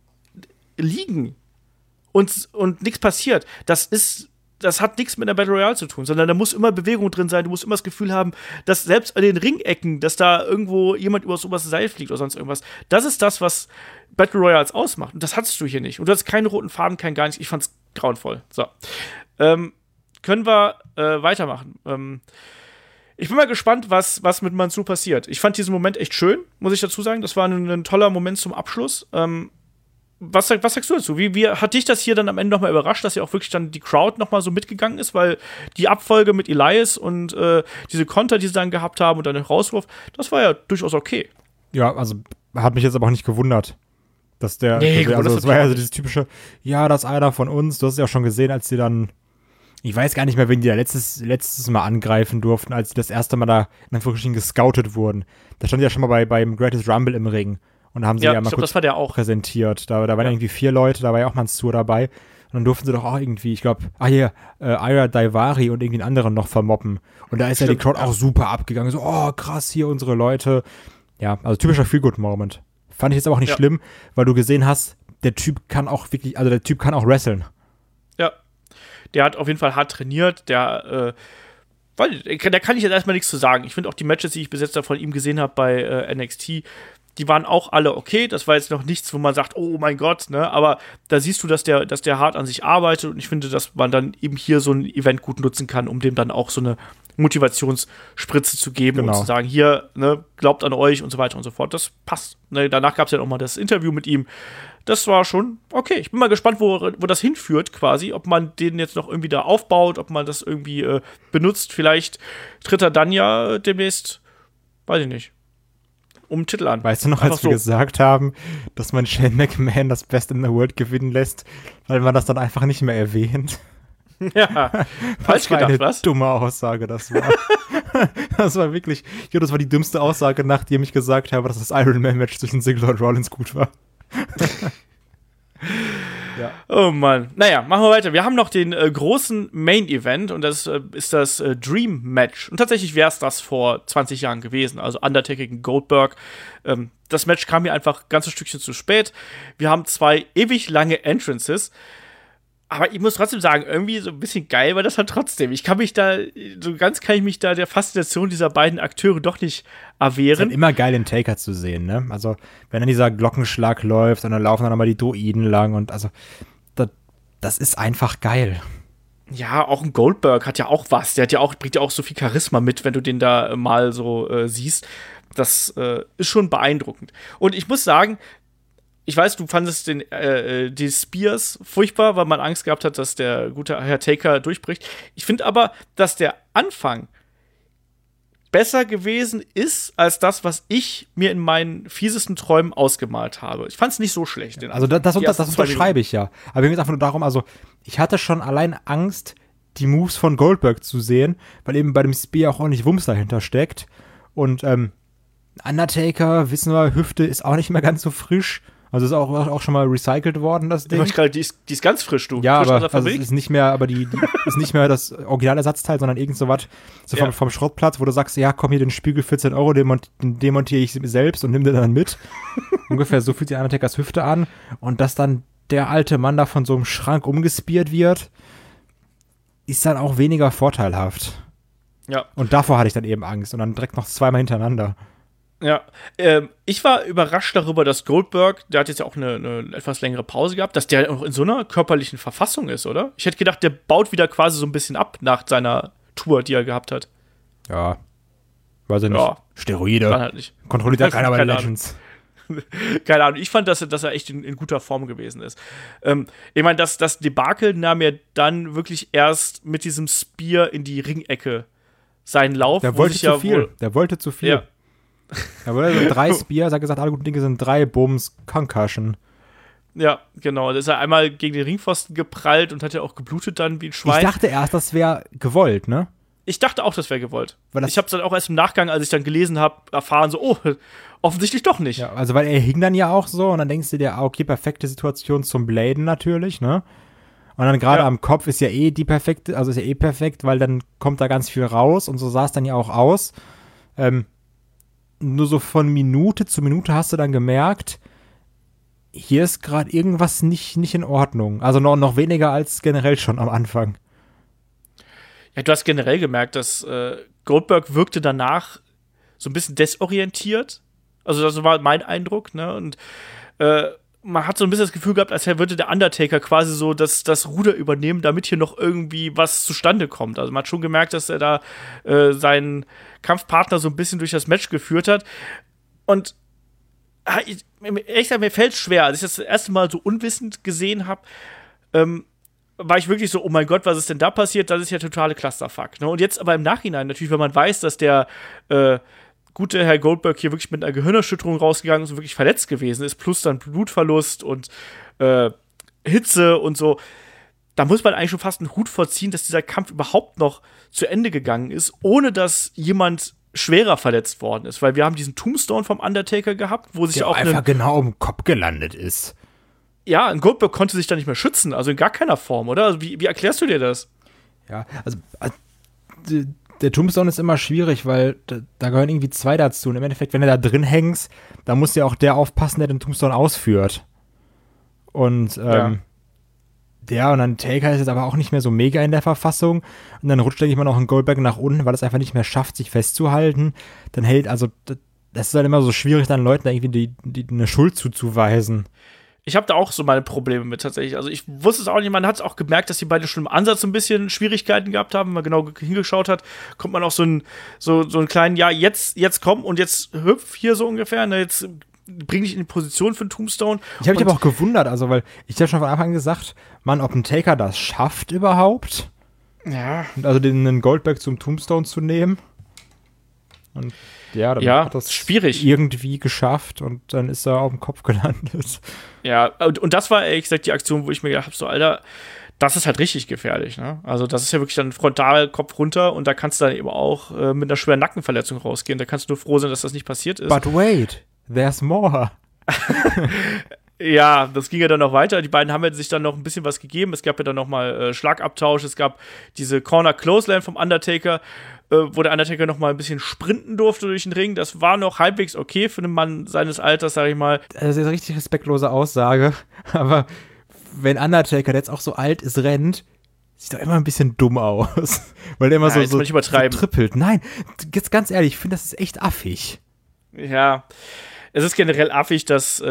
liegen und nichts passiert, das hat nichts mit einer Battle Royale zu tun, sondern da muss immer Bewegung drin sein, du musst immer das Gefühl haben, dass selbst an den Ringecken, dass da irgendwo jemand über sowas Seil fliegt oder sonst irgendwas. Das ist das, was Battle Royals ausmacht. Und das hattest du hier nicht. Und du hast keinen roten Faden, kein gar nichts. Ich fand's grauenvoll. So. Können wir weitermachen. Ich bin mal gespannt, was mit Mansour passiert. Ich fand diesen Moment echt schön, muss ich dazu sagen. Das war ein toller Moment zum Abschluss. Was sagst du dazu? Wie hat dich das hier dann am Ende nochmal überrascht, dass ja auch wirklich dann die Crowd nochmal so mitgegangen ist? Weil die Abfolge mit Elias und diese Konter, die sie dann gehabt haben und dann den Rauswurf, das war ja durchaus okay. Ja, also hat mich jetzt aber auch nicht gewundert, dass das war ja so dieses typische, ja, das ist einer von uns. Du hast es ja auch schon gesehen, als sie dann ich weiß gar nicht mehr, wen die da letztes Mal angreifen durften, als sie das erste Mal da in Anführungsstrichen gescoutet wurden. Da stand ja schon mal beim Greatest Rumble im Ring. Und da haben sie ja mal kurz das war der auch präsentiert. Da waren irgendwie 4 Leute, da war ja auch Mansour dabei. Und dann durften sie doch auch irgendwie, ich glaube, Ira Daivari und irgendwie einen anderen noch vermoppen. Und da ist ja die Crowd auch super abgegangen. So, oh, krass, hier unsere Leute. Ja, also typischer Feel-Good-Moment. Fand ich jetzt aber auch nicht schlimm, weil du gesehen hast, der Typ kann auch wresteln. Ja. Der hat auf jeden Fall hart trainiert, da kann ich jetzt erstmal nichts zu sagen. Ich finde auch die Matches, die ich bis jetzt da von ihm gesehen habe bei NXT, die waren auch alle okay. Das war jetzt noch nichts, wo man sagt, oh mein Gott, ne? Aber da siehst du, dass der hart an sich arbeitet und ich finde, dass man dann eben hier so ein Event gut nutzen kann, um dem dann auch so eine Motivationsspritze zu geben und zu sagen, hier, ne, glaubt an euch und so weiter und so fort. Das passt. Ne? Danach gab es ja auch mal das Interview mit ihm. das war schon okay. Ich bin mal gespannt, wo das hinführt quasi, ob man den jetzt noch irgendwie da aufbaut, ob man das irgendwie benutzt. Vielleicht tritt er dann ja demnächst, weiß ich nicht, um den Titel an. Weißt du noch, Einfach als wir gesagt haben, dass man Shane McMahon das Best in the World gewinnen lässt, weil man das dann einfach nicht mehr erwähnt? Ja, falsch gedacht, eine was? Dumme Aussage das war. Das war wirklich, das war die dümmste Aussage, nachdem ich gesagt habe, dass das Iron Man Match zwischen Ziggler und Rollins gut war. Ja. Oh Mann. Naja, machen wir weiter. Wir haben noch den großen Main-Event und das ist das Dream-Match. Und tatsächlich wäre es das vor 20 Jahren gewesen. Also Undertaker gegen Goldberg. Das Match kam mir einfach ein ganzes Stückchen zu spät. Wir haben 2 ewig lange Entrances. Aber ich muss trotzdem sagen, irgendwie so ein bisschen geil war das halt trotzdem. Kann ich mich da der Faszination dieser beiden Akteure doch nicht erwehren. Es ist halt immer geil, den Taker zu sehen, ne? Also, wenn dann dieser Glockenschlag läuft und dann laufen dann nochmal die Druiden lang und also, das ist einfach geil. Ja, auch ein Goldberg hat ja auch was. Der bringt ja auch so viel Charisma mit, wenn du den da mal so siehst. Das ist schon beeindruckend. Und ich muss sagen, ich weiß, du fandest die Spears furchtbar, weil man Angst gehabt hat, dass der gute Herr Taker durchbricht. Ich finde aber, dass der Anfang besser gewesen ist als das, was ich mir in meinen fiesesten Träumen ausgemalt habe. Ich fand es nicht so schlecht. Also das unterschreibe ich ja. Aber mir geht es einfach nur darum, also ich hatte schon allein Angst, die Moves von Goldberg zu sehen, weil eben bei dem Spear auch ordentlich Wumms dahinter steckt. Und Undertaker, wissen wir, Hüfte ist auch nicht mehr ganz so frisch. Also ist auch schon mal recycelt worden, das Ding. Die ist ganz frisch, du. Ja, frisch aber also es ist nicht mehr, die ist nicht mehr das Originalersatzteil, sondern irgend so was vom Schrottplatz, wo du sagst, ja, komm hier, den Spiegel 14 €, den demontiere ich selbst und nimm den dann mit. Ungefähr so fühlt sich Undertakers Hüfte an. Und dass dann der alte Mann da von so einem Schrank umgespiert wird, ist dann auch weniger vorteilhaft. Ja. Und davor hatte ich dann eben Angst. Und dann direkt noch 2-mal hintereinander. Ja, ich war überrascht darüber, dass Goldberg, der hat jetzt ja auch eine etwas längere Pause gehabt, dass der auch in so einer körperlichen Verfassung ist, oder? Ich hätte gedacht, der baut wieder quasi so ein bisschen ab nach seiner Tour, die er gehabt hat. Ja, weiß ich nicht. Ja. Steroide. Dann halt nicht. Kontrolliert ja keiner bei den Keine Legends. Keine Ahnung, ich fand, dass er echt in guter Form gewesen ist. Ich meine, das Debakel nahm ja dann wirklich erst mit diesem Spear in die Ringecke seinen Lauf. Der wollte zu viel. Der wollte zu viel. Ja. Da wurde also 3 Spears, hat gesagt, alle guten Dinge sind 3 Bums, Concussion. Ja, genau. Da ist er einmal gegen den Ringpfosten geprallt und hat ja auch geblutet dann wie ein Schwein. Ich dachte erst, das wäre gewollt, ne? Ich dachte auch, das wäre gewollt. Ich habe es dann auch erst im Nachgang, als ich dann gelesen habe, erfahren, so, oh, offensichtlich doch nicht. Ja, also weil er hing dann ja auch so und dann denkst du dir, okay, perfekte Situation zum Bladen natürlich, ne? Und dann gerade am Kopf ist ja perfekt, weil dann kommt da ganz viel raus und so sah es dann ja auch aus. Nur so von Minute zu Minute hast du dann gemerkt, hier ist gerade irgendwas nicht in Ordnung. Also noch weniger als generell schon am Anfang. Ja, du hast generell gemerkt, dass Goldberg wirkte danach so ein bisschen desorientiert. Also das war mein Eindruck, ne? Und man hat so ein bisschen das Gefühl gehabt, als würde der Undertaker quasi so das Ruder übernehmen, damit hier noch irgendwie was zustande kommt. Also man hat schon gemerkt, dass er da seinen Kampfpartner so ein bisschen durch das Match geführt hat. Und ehrlich gesagt, mir fällt es schwer. Als ich das erste Mal so unwissend gesehen habe, war ich wirklich so, oh mein Gott, was ist denn da passiert? Das ist ja totale Clusterfuck. Ne? Und jetzt aber im Nachhinein natürlich, wenn man weiß, dass der gute Herr Goldberg hier wirklich mit einer Gehirnerschütterung rausgegangen ist und wirklich verletzt gewesen ist, plus dann Blutverlust und Hitze und so, da muss man eigentlich schon fast einen Hut vorziehen, dass dieser Kampf überhaupt noch zu Ende gegangen ist, ohne dass jemand schwerer verletzt worden ist. Weil wir haben diesen Tombstone vom Undertaker gehabt, wo sich der auch einfach genau im Kopf gelandet ist. Ja, ein Goldberg konnte sich da nicht mehr schützen, also in gar keiner Form, oder? Also wie erklärst du dir das? Ja, also der Tombstone ist immer schwierig, weil da gehören irgendwie 2 dazu. Und im Endeffekt, wenn du da drin hängst, dann muss ja auch der aufpassen, der den Tombstone ausführt. Und und dann Taker ist jetzt aber auch nicht mehr so mega in der Verfassung. Und dann rutscht, denke ich mal, noch ein Goldberg nach unten, weil es einfach nicht mehr schafft, sich festzuhalten. Dann das ist halt immer so schwierig, dann Leuten irgendwie die eine Schuld zuzuweisen. Ich habe da auch so meine Probleme mit tatsächlich. Also ich wusste es auch nicht, man hat es auch gemerkt, dass die beiden schon im Ansatz so ein bisschen Schwierigkeiten gehabt haben. Wenn man genau hingeschaut hat, kommt man auch so einen kleinen, ja, jetzt komm und jetzt hüpf hier so ungefähr. Ne, jetzt bring dich in die Position für einen Tombstone. Ich habe mich aber auch gewundert, also, weil ich habe schon von Anfang an gesagt, Mann, ob ein Taker das schafft überhaupt. Ja. Und also den Goldberg zum Tombstone zu nehmen. Und ja, dann hat das schwierig irgendwie geschafft und dann ist er auf dem Kopf gelandet. Ja, und das war ehrlich gesagt die Aktion, wo ich mir gedacht habe, so, Alter, das ist halt richtig gefährlich, ne? Also das ist ja wirklich dann frontal Kopf runter und da kannst du dann eben auch mit einer schweren Nackenverletzung rausgehen. Da kannst du nur froh sein, dass das nicht passiert ist. But wait, there's more. Ja, das ging ja dann noch weiter. Die beiden haben ja sich dann noch ein bisschen was gegeben. Es gab ja dann noch mal Schlagabtausch. Es gab diese Corner Clothesline vom Undertaker, wo der Undertaker noch mal ein bisschen sprinten durfte durch den Ring. Das war noch halbwegs okay für einen Mann seines Alters, sag ich mal. Das ist eine richtig respektlose Aussage. Aber wenn Undertaker, der jetzt auch so alt ist, rennt, sieht doch immer ein bisschen dumm aus. Weil der immer so trippelt. Nein, jetzt ganz ehrlich, ich finde, das ist echt affig. Ja, es ist generell affig, dass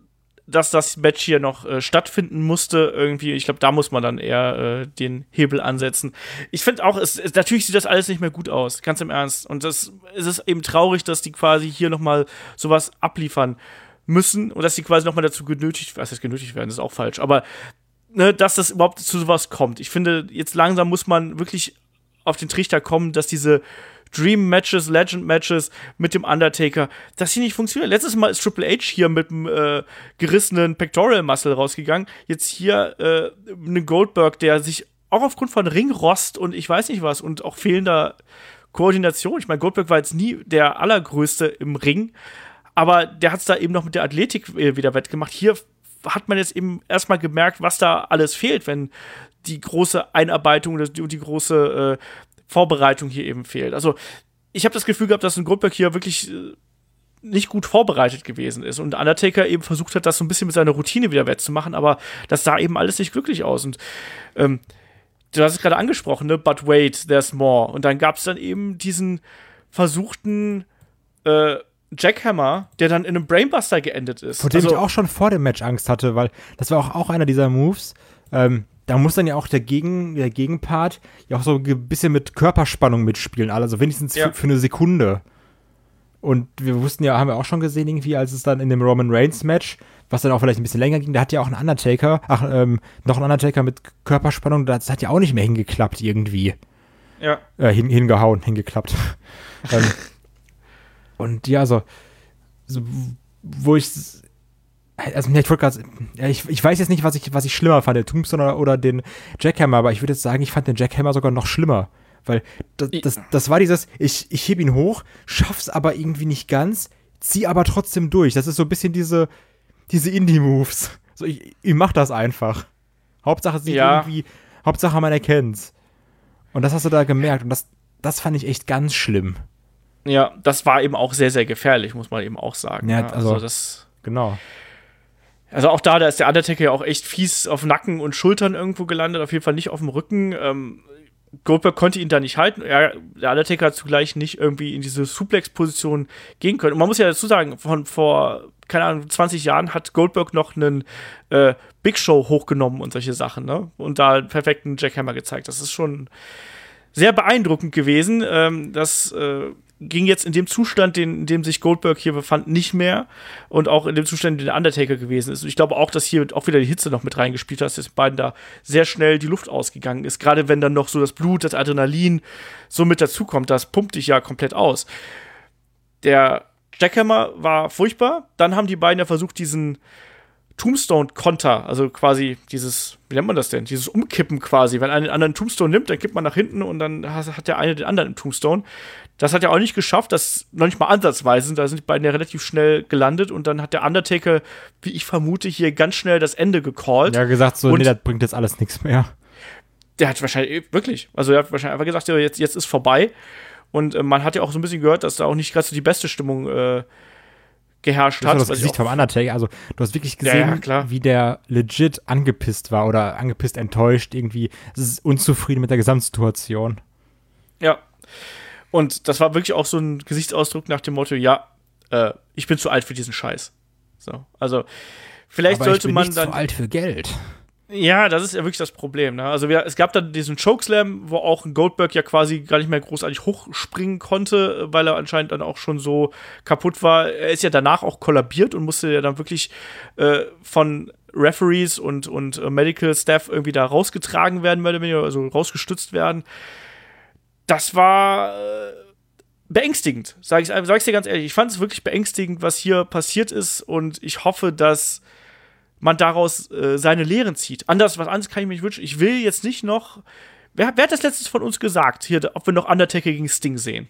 das Match hier noch stattfinden musste irgendwie. Ich glaube, da muss man dann eher den Hebel ansetzen. Ich finde auch, natürlich sieht das alles nicht mehr gut aus, ganz im Ernst. Und es ist eben traurig, dass die quasi hier noch mal sowas abliefern müssen und dass die quasi noch mal dazu genötigt werden, das ist auch falsch. Aber ne, dass das überhaupt zu sowas kommt. Ich finde, jetzt langsam muss man wirklich auf den Trichter kommen, dass diese Dream-Matches, Legend-Matches mit dem Undertaker, dass die nicht funktionieren. Letztes Mal ist Triple H hier mit einem gerissenen Pectoral-Muscle rausgegangen. Jetzt hier einen Goldberg, der sich auch aufgrund von Ringrost und ich weiß nicht was und auch fehlender Koordination, ich meine, Goldberg war jetzt nie der Allergrößte im Ring, aber der hat es da eben noch mit der Athletik wieder wettgemacht. Hier hat man jetzt eben erstmal gemerkt, was da alles fehlt, wenn die große Einarbeitung und die große Vorbereitung hier eben fehlt. Also, ich habe das Gefühl gehabt, dass ein Goldberg hier wirklich nicht gut vorbereitet gewesen ist und Undertaker eben versucht hat, das so ein bisschen mit seiner Routine wieder wettzumachen, aber das sah eben alles nicht glücklich aus. Und du hast es gerade angesprochen, ne? But wait, there's more. Und dann gab es dann eben diesen versuchten Jackhammer, der dann in einem Brainbuster geendet ist. Vor dem ich auch schon vor dem Match Angst hatte, weil das war auch einer dieser Moves. Da muss dann ja auch der Gegenpart ja auch so ein bisschen mit Körperspannung mitspielen, also wenigstens für eine Sekunde. Und wir wussten ja, haben wir auch schon gesehen irgendwie, als es dann in dem Roman Reigns Match, was dann auch vielleicht ein bisschen länger ging, da hat ja auch ein Undertaker, noch ein Undertaker mit Körperspannung, das hat ja auch nicht mehr hingeklappt irgendwie. Ja. Hingeklappt. Und ja, so wo ich also, ich wollte gerade, ich weiß jetzt nicht, was ich schlimmer fand, den Tombstone oder den Jackhammer, aber ich würde jetzt sagen, ich fand den Jackhammer sogar noch schlimmer. Weil das war dieses, ich heb ihn hoch, schaff's aber irgendwie nicht ganz, zieh aber trotzdem durch. Das ist so ein bisschen diese Indie-Moves. So, ich mach das einfach. Hauptsache man erkennt's. Und das hast du da gemerkt. Und das fand ich echt ganz schlimm. Ja, das war eben auch sehr, sehr gefährlich, muss man eben auch sagen. Ja, also das, genau. Also auch da ist der Undertaker ja auch echt fies auf Nacken und Schultern irgendwo gelandet, auf jeden Fall nicht auf dem Rücken. Goldberg konnte ihn da nicht halten. Der Undertaker hat zugleich nicht irgendwie in diese Suplex-Position gehen können. Und man muss ja dazu sagen, von vor, keine Ahnung, 20 Jahren hat Goldberg noch einen Big Show hochgenommen und solche Sachen, ne? Und da einen perfekten Jackhammer gezeigt. Das ist schon sehr beeindruckend gewesen. Das ging jetzt in dem Zustand, in dem sich Goldberg hier befand, nicht mehr. Und auch in dem Zustand, in dem der Undertaker gewesen ist. Und ich glaube auch, dass hier auch wieder die Hitze noch mit reingespielt hat, dass den beiden da sehr schnell die Luft ausgegangen ist. Gerade wenn dann noch so das Blut, das Adrenalin so mit dazukommt, das pumpt dich ja komplett aus. Der Jackhammer war furchtbar. Dann haben die beiden ja versucht, diesen Tombstone-Konter, also quasi dieses, wie nennt man das denn? Dieses Umkippen quasi. Wenn einer den anderen Tombstone nimmt, dann kippt man nach hinten und dann hat der eine den anderen im Tombstone. Das hat er auch nicht geschafft, das noch nicht mal ansatzweise. Da sind die beiden ja relativ schnell gelandet und dann hat der Undertaker, wie ich vermute, hier ganz schnell das Ende gecallt. Ja, gesagt so, nee, das bringt jetzt alles nichts mehr. Der hat wahrscheinlich, wirklich, also er hat wahrscheinlich einfach gesagt, ja, jetzt ist vorbei. Und man hat ja auch so ein bisschen gehört, dass da auch nicht gerade so die beste Stimmung geherrscht hat. Das Gesicht vom Undertaker, also du hast wirklich gesehen, wie der legit angepisst war oder angepisst enttäuscht irgendwie. Es ist unzufrieden mit der Gesamtsituation. Ja. Und das war wirklich auch so ein Gesichtsausdruck nach dem Motto, ja, ich bin zu alt für diesen Scheiß. So, also vielleicht aber sollte man dann. Ich bin nicht zu alt für Geld. Ja, das ist ja wirklich das Problem. Ne? Also es gab dann diesen Chokeslam, wo auch ein Goldberg ja quasi gar nicht mehr großartig hochspringen konnte, weil er anscheinend dann auch schon so kaputt war. Er ist ja danach auch kollabiert und musste ja dann wirklich von Referees und Medical Staff irgendwie da rausgetragen werden, mehr oder weniger, also rausgestützt werden. Das war beängstigend, sag ich dir ganz ehrlich. Ich fand es wirklich beängstigend, was hier passiert ist, und ich hoffe, dass man daraus seine Lehren zieht. Was anderes kann ich mir nicht wünschen. Ich will jetzt nicht noch. Wer hat das letztens von uns gesagt, hier, ob wir noch Undertaker gegen Sting sehen?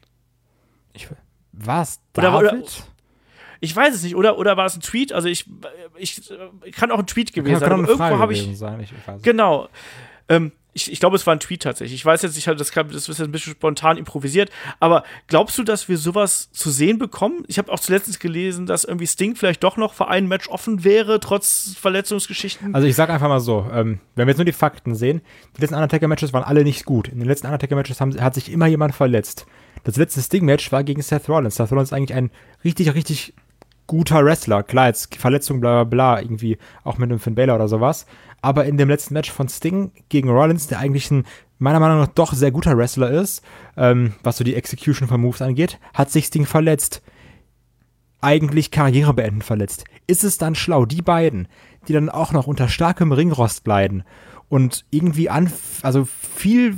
Was? David? Ich weiß es nicht, oder war es ein Tweet? Also ich kann auch ein Tweet gewesen sein. Kann auch eine Frage irgendwo habe gewesen sein. Ich weiß genau. Ich glaube, es war ein Tweet tatsächlich. Ich weiß jetzt nicht, das ist jetzt ein bisschen spontan improvisiert. Aber glaubst du, dass wir sowas zu sehen bekommen? Ich habe auch zuletzt gelesen, dass irgendwie Sting vielleicht doch noch für ein Match offen wäre, trotz Verletzungsgeschichten. Also ich sag einfach mal so, wenn wir jetzt nur die Fakten sehen, die letzten Undertaker-Matches waren alle nicht gut. In den letzten Undertaker-Matches hat sich immer jemand verletzt. Das letzte Sting-Match war gegen Seth Rollins. Seth Rollins ist eigentlich ein richtig, richtig guter Wrestler. Klar, jetzt Verletzung, bla bla bla, irgendwie auch mit einem Finn Balor oder sowas. Aber in dem letzten Match von Sting gegen Rollins, der eigentlich ein, meiner Meinung nach, doch sehr guter Wrestler ist, was so die Execution von Moves angeht, hat sich Sting verletzt. Eigentlich karrierebeendend verletzt. Ist es dann schlau, die beiden, die dann auch noch unter starkem Ringrost leiden und irgendwie viel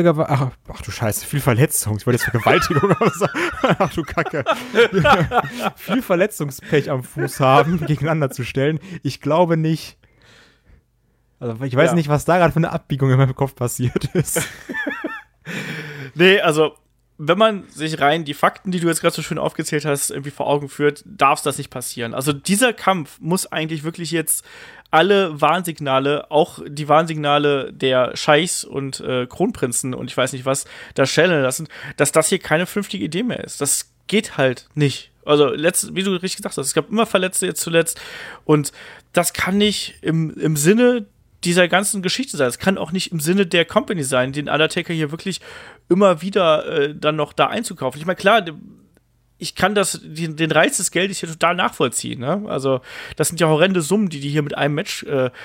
Verletzung, ich wollte jetzt Vergewaltigung sagen. Ach du Kacke. Viel Verletzungspech am Fuß haben, gegeneinander zu stellen? Ich glaube nicht. Also ich weiß nicht, was da gerade für eine Abbiegung in meinem Kopf passiert ist. Nee, also wenn man sich rein die Fakten, die du jetzt gerade so schön aufgezählt hast, irgendwie vor Augen führt, darf das nicht passieren. Also dieser Kampf muss eigentlich wirklich jetzt alle Warnsignale, auch die Warnsignale der Scheichs und Kronprinzen und ich weiß nicht was, da schellen lassen, dass das hier keine vernünftige Idee mehr ist. Das geht halt nicht. Also, wie du richtig gesagt hast, es gab immer Verletzte jetzt zuletzt, und das kann nicht im Sinne dieser ganzen Geschichte sein. Es kann auch nicht im Sinne der Company sein, den Undertaker hier wirklich immer wieder dann noch da einzukaufen. Ich meine, klar, ich kann den Reiz des Geldes hier total nachvollziehen. Ne? Also, das sind ja horrende Summen, die hier mit einem Match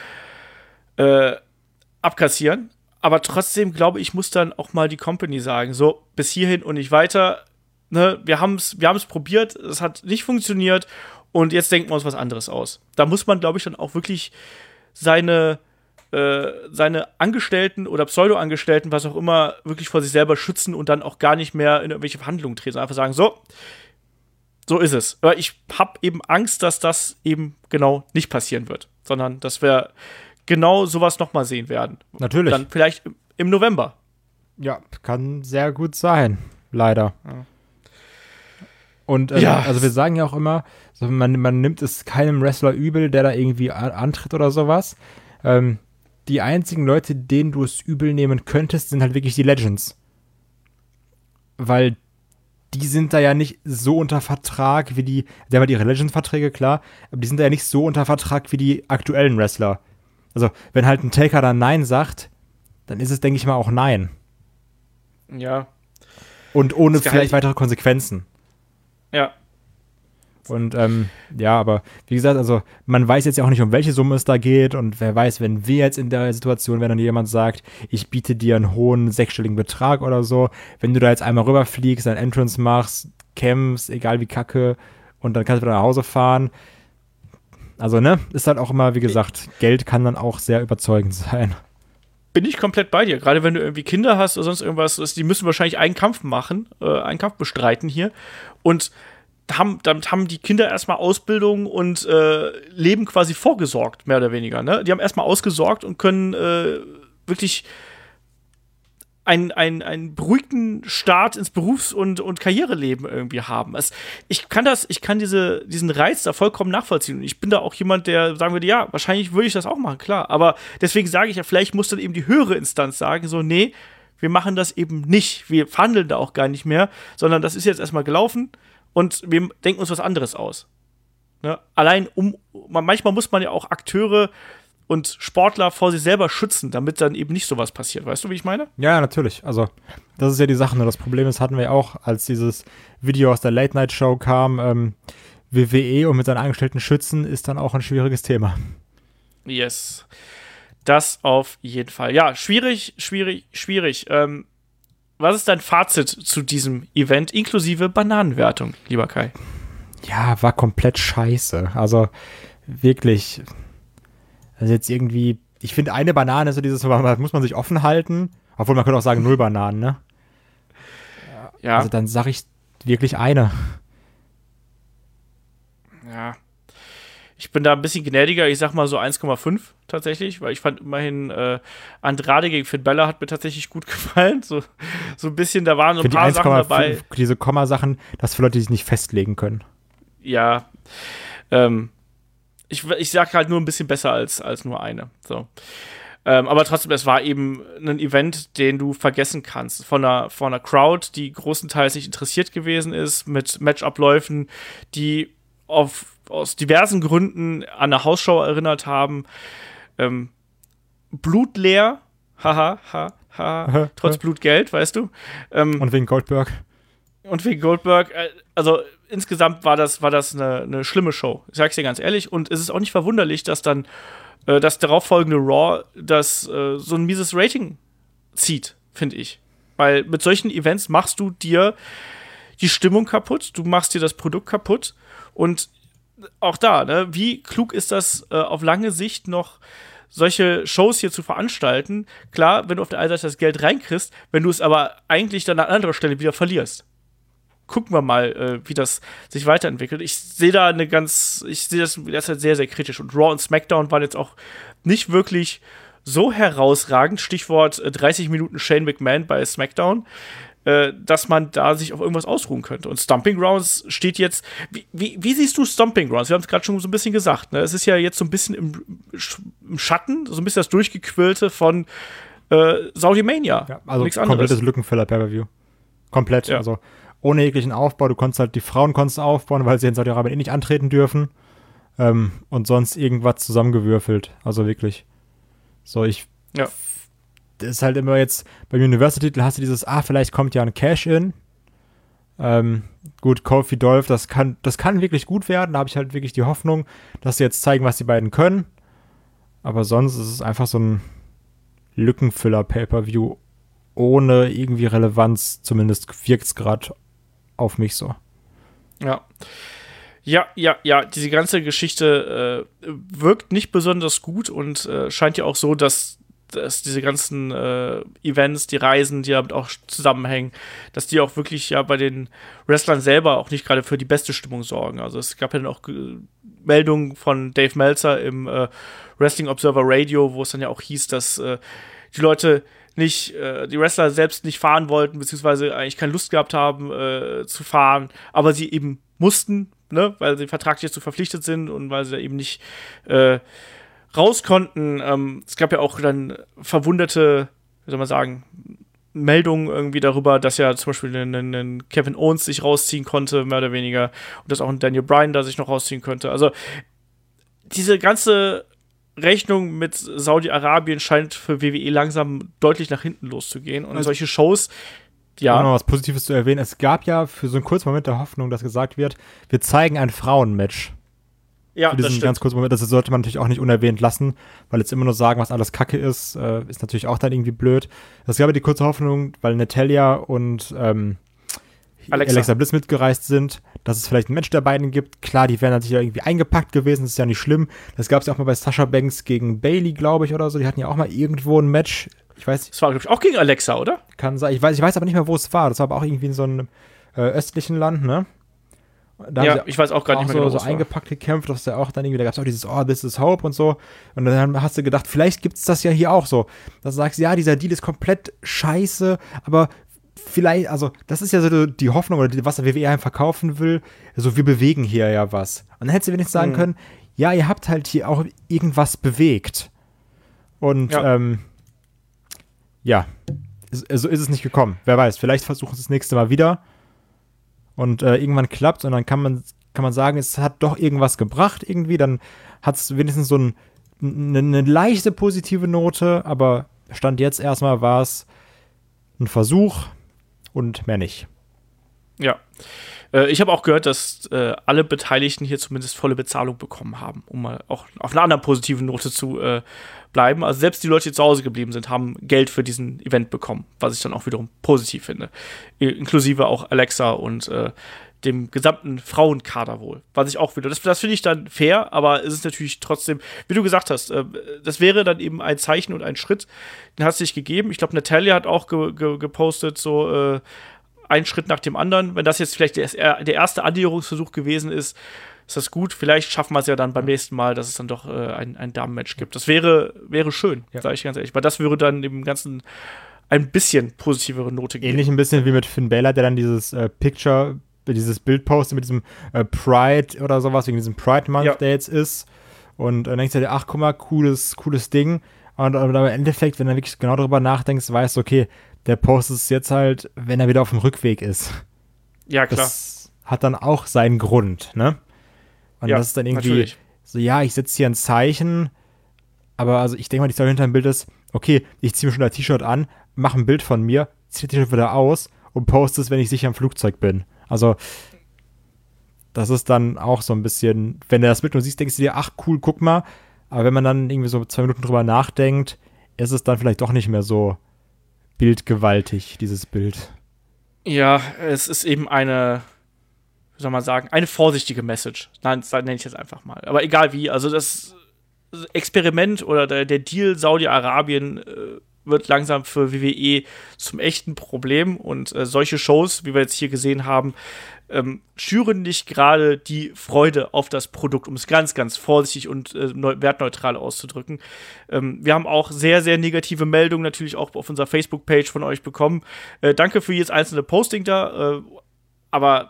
abkassieren. Aber trotzdem, glaube ich, muss dann auch mal die Company sagen, so, bis hierhin und nicht weiter. Ne? Wir haben es probiert, es hat nicht funktioniert, und jetzt denken wir uns was anderes aus. Da muss man, glaube ich, dann auch wirklich seine Angestellten oder Pseudo-Angestellten, was auch immer, wirklich vor sich selber schützen und dann auch gar nicht mehr in irgendwelche Verhandlungen treten. Einfach sagen, so ist es. Aber ich habe eben Angst, dass das eben genau nicht passieren wird, sondern dass wir genau sowas nochmal sehen werden. Natürlich. Dann vielleicht im November. Ja, kann sehr gut sein, leider. Ja. Und also wir sagen ja auch immer, so, man nimmt es keinem Wrestler übel, der da irgendwie antritt oder sowas. Die einzigen Leute, denen du es übel nehmen könntest, sind halt wirklich die Legends. Weil die sind da ja nicht so unter Vertrag wie die haben halt ihre Legends-Verträge, klar, aber die sind da ja nicht so unter Vertrag wie die aktuellen Wrestler. Also, wenn halt ein Taker dann Nein sagt, dann ist es, denke ich mal, auch Nein. Ja. Und ohne vielleicht weitere Konsequenzen. Ja. Und aber wie gesagt, also man weiß jetzt ja auch nicht, um welche Summe es da geht, und wer weiß, wenn wir jetzt in der Situation, wenn dann jemand sagt, ich biete dir einen hohen sechsstelligen Betrag oder so, wenn du da jetzt einmal rüberfliegst, ein Entrance machst, kämpfst, egal wie kacke, und dann kannst du wieder nach Hause fahren. Also, ne, ist halt auch immer, wie gesagt, Geld kann dann auch sehr überzeugend sein. Bin ich komplett bei dir. Gerade wenn du irgendwie Kinder hast oder sonst irgendwas, die müssen wahrscheinlich einen Kampf machen, einen Kampf bestreiten hier, und damit haben die Kinder erstmal Ausbildung und Leben quasi vorgesorgt, mehr oder weniger. Ne? Die haben erstmal ausgesorgt und können wirklich einen beruhigten Start ins Berufs- und Karriereleben irgendwie haben. Ich kann diesen Reiz da vollkommen nachvollziehen. Und ich bin da auch jemand, der sagen würde, ja, wahrscheinlich würde ich das auch machen, klar. Aber deswegen sage ich ja, vielleicht muss dann eben die höhere Instanz sagen, so, nee, wir machen das eben nicht. Wir verhandeln da auch gar nicht mehr, sondern das ist jetzt erstmal gelaufen. Und wir denken uns was anderes aus. Ne? Allein manchmal muss man ja auch Akteure und Sportler vor sich selber schützen, damit dann eben nicht sowas passiert. Weißt du, wie ich meine? Ja, natürlich. Also, das ist ja die Sache. Ne? Das Problem ist, hatten wir auch, als dieses Video aus der Late-Night-Show kam, WWE und mit seinen Angestellten schützen, ist dann auch ein schwieriges Thema. Yes. Das auf jeden Fall. Ja, schwierig. Was ist dein Fazit zu diesem Event inklusive Bananenwertung, lieber Kai? Ja, war komplett scheiße. Also wirklich. Also jetzt irgendwie, ich finde eine Banane ist so dieses, muss man sich offen halten. Obwohl man könnte auch sagen 0 Bananen, ne? Ja. Also dann sage ich wirklich eine. Ja. Ich bin da ein bisschen gnädiger, ich sag mal so 1,5 tatsächlich, weil ich fand immerhin Andrade gegen Finn Balor hat mir tatsächlich gut gefallen. So ein bisschen, da waren so ein paar Sachen dabei. Diese Kommasachen, das für Leute, die sich nicht festlegen können. Ja. Ich sag halt nur ein bisschen besser als nur eine. So. Aber trotzdem, es war eben ein Event, den du vergessen kannst. Von einer Crowd, die großenteils nicht interessiert gewesen ist, mit Matchabläufen, die aus diversen Gründen an eine Hausshow erinnert haben. Blutleer, trotz Blutgeld, weißt du. Und wegen Goldberg. Also insgesamt war das eine schlimme Show. Ich sag's dir ganz ehrlich. Und es ist auch nicht verwunderlich, dass dann das darauffolgende Raw so ein mieses Rating zieht, finde ich. Weil mit solchen Events machst du dir die Stimmung kaputt, du machst dir das Produkt kaputt. Und auch da, ne, wie klug ist das auf lange Sicht noch, solche Shows hier zu veranstalten? Klar, wenn du auf der einen Seite das Geld reinkriegst, wenn du es aber eigentlich dann an anderer Stelle wieder verlierst. Gucken wir mal, wie das sich weiterentwickelt. Ich sehe das derzeit sehr, sehr kritisch. Und Raw und SmackDown waren jetzt auch nicht wirklich so herausragend. Stichwort 30 Minuten Shane McMahon bei SmackDown, dass man da sich auf irgendwas ausruhen könnte. Und Stomping Grounds steht jetzt. Wie siehst du Stomping Grounds? Wir haben es gerade schon so ein bisschen gesagt. Ne? Es ist ja jetzt so ein bisschen im Schatten, so ein bisschen das Durchgequillte von Saudi Mania. Ja, also komplettes Lückenfüller Pay-Per-View. Komplett. Ja. Also ohne jeglichen Aufbau. Du konntest halt die Frauen aufbauen, weil sie in Saudi-Arabien nicht antreten dürfen. Und sonst irgendwas zusammengewürfelt. Also wirklich. So, ja. Das ist halt immer jetzt, beim Universal-Titel hast du dieses, vielleicht kommt ja ein Cash-In. Gut, Kofi Dolph, das kann wirklich gut werden. Da habe ich halt wirklich die Hoffnung, dass sie jetzt zeigen, was die beiden können. Aber sonst ist es einfach so ein Lückenfüller-Pay-Per-View ohne irgendwie Relevanz. Zumindest wirkt es gerade auf mich so. Ja, diese ganze Geschichte wirkt nicht besonders gut und scheint ja auch so, dass diese ganzen Events, die Reisen, die damit auch zusammenhängen, dass die auch wirklich ja bei den Wrestlern selber auch nicht gerade für die beste Stimmung sorgen. Also es gab ja dann auch Meldungen von Dave Meltzer im Wrestling Observer Radio, wo es dann ja auch hieß, dass die Leute die Wrestler selbst nicht fahren wollten, beziehungsweise eigentlich keine Lust gehabt haben zu fahren, aber sie eben mussten, ne, weil sie vertraglich dazu verpflichtet sind und weil sie eben nicht raus konnten. Es gab ja auch dann verwunderte, wie soll man sagen, Meldungen irgendwie darüber, dass ja zum Beispiel ein Kevin Owens sich rausziehen konnte, mehr oder weniger, und dass auch ein Daniel Bryan da sich noch rausziehen könnte. Also diese ganze Rechnung mit Saudi-Arabien scheint für WWE langsam deutlich nach hinten loszugehen. Und solche Shows, ja. Noch was Positives zu erwähnen. Es gab ja für so einen kurzen Moment der Hoffnung, dass gesagt wird, wir zeigen ein Frauenmatch. Ja, für diesen ganz kurzen Moment, das sollte man natürlich auch nicht unerwähnt lassen, weil jetzt immer nur sagen, was alles Kacke ist natürlich auch dann irgendwie blöd. Es gab ja die kurze Hoffnung, weil Natalya und Alexa Bliss mitgereist sind, dass es vielleicht ein Match der beiden gibt. Klar, die wären natürlich ja irgendwie eingepackt gewesen, das ist ja nicht schlimm. Das gab es ja auch mal bei Sasha Banks gegen Bayley, glaube ich, oder so. Die hatten ja auch mal irgendwo ein Match. Ich weiß. Das war, glaube ich, auch gegen Alexa, oder? Kann sein. Ich weiß aber nicht mehr, wo es war. Das war aber auch irgendwie in so einem östlichen Land, ne? Ich weiß auch gar nicht mehr genau, so eingepackt gekämpft, dass da gab es auch dieses This is Hope und so. Und dann hast du gedacht, vielleicht gibt es das ja hier auch so. Dass du sagst, ja, dieser Deal ist komplett scheiße, aber vielleicht, also das ist ja so die Hoffnung, oder was der WWE einem verkaufen will, so wir bewegen hier ja was. Und dann hättest du wenigstens sagen können, ja, ihr habt halt hier auch irgendwas bewegt. Und so ist es nicht gekommen. Wer weiß, vielleicht versuchen sie es das nächste Mal wieder. Und irgendwann klappt und dann kann man sagen, es hat doch irgendwas gebracht irgendwie, dann hat es wenigstens so eine leichte positive Note, aber Stand jetzt erstmal war es ein Versuch und mehr nicht. Ja. Ich habe auch gehört, dass alle Beteiligten hier zumindest volle Bezahlung bekommen haben, um mal auch auf einer anderen positiven Note zu bleiben. Also selbst die Leute, die zu Hause geblieben sind, haben Geld für diesen Event bekommen, was ich dann auch wiederum positiv finde. Inklusive auch Alexa und dem gesamten Frauenkader wohl. Was ich auch wieder, das finde ich dann fair, aber es ist natürlich trotzdem, wie du gesagt hast, das wäre dann eben ein Zeichen und ein Schritt, den hat es sich gegeben. Ich glaube, Natalia hat auch gepostet, so ein Schritt nach dem anderen. Wenn das jetzt vielleicht der erste Annäherungsversuch gewesen ist, ist das gut. Vielleicht schaffen wir es ja dann beim nächsten Mal, dass es dann doch ein Damenmatch gibt. Das wäre schön, sage ich ganz ehrlich. Weil das würde dann dem Ganzen ein bisschen positivere Note geben. Ähnlich ein bisschen wie mit Finn Balor, der dann dieses dieses Bild postet mit diesem Pride oder sowas, wegen diesem Pride Month, der jetzt ist. Und dann denkst du dir, ach, guck mal, cooles Ding. Und im Endeffekt, wenn du wirklich genau darüber nachdenkst, weißt du, okay, der postet es jetzt halt, wenn er wieder auf dem Rückweg ist. Ja, klar. Das hat dann auch seinen Grund, ne? Und das ist dann irgendwie natürlich. So, ja, ich setze hier ein Zeichen, aber also ich denke mal, die Story hinter dem Bild ist, okay, ich ziehe mir schon ein T-Shirt an, mache ein Bild von mir, ziehe das T-Shirt wieder aus und poste es, wenn ich sicher im Flugzeug bin. Also, das ist dann auch so ein bisschen, wenn du das Bild nur siehst, denkst du dir, ach cool, guck mal. Aber wenn man dann irgendwie so 2 Minuten drüber nachdenkt, ist es dann vielleicht doch nicht mehr so bildgewaltig, dieses Bild. Ja, es ist eben eine, wie soll man sagen, eine vorsichtige Message. Nein, das nenne ich jetzt einfach mal. Aber egal wie, also das Experiment oder der Deal Saudi-Arabien wird langsam für WWE zum echten Problem und solche Shows, wie wir jetzt hier gesehen haben, schüren nicht gerade die Freude auf das Produkt, um es ganz, ganz vorsichtig und wertneutral auszudrücken. Wir haben auch sehr, sehr negative Meldungen natürlich auch auf unserer Facebook-Page von euch bekommen. Danke für jedes einzelne Posting da, aber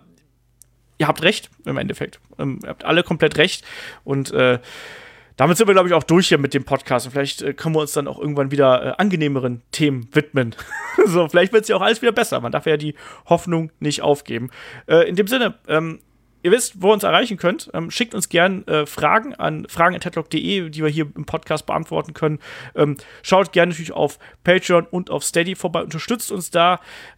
ihr habt recht im Endeffekt. Ihr habt alle komplett recht und damit sind wir, glaube ich, auch durch hier mit dem Podcast. Und vielleicht können wir uns dann auch irgendwann wieder angenehmeren Themen widmen. So, vielleicht wird es ja auch alles wieder besser. Man darf ja die Hoffnung nicht aufgeben. In dem Sinne, ihr wisst, wo ihr uns erreichen könnt. Schickt uns gern Fragen an fragen@headlock.de, die wir hier im Podcast beantworten können. Schaut gerne natürlich auf Patreon und auf Steady vorbei. Unterstützt uns da.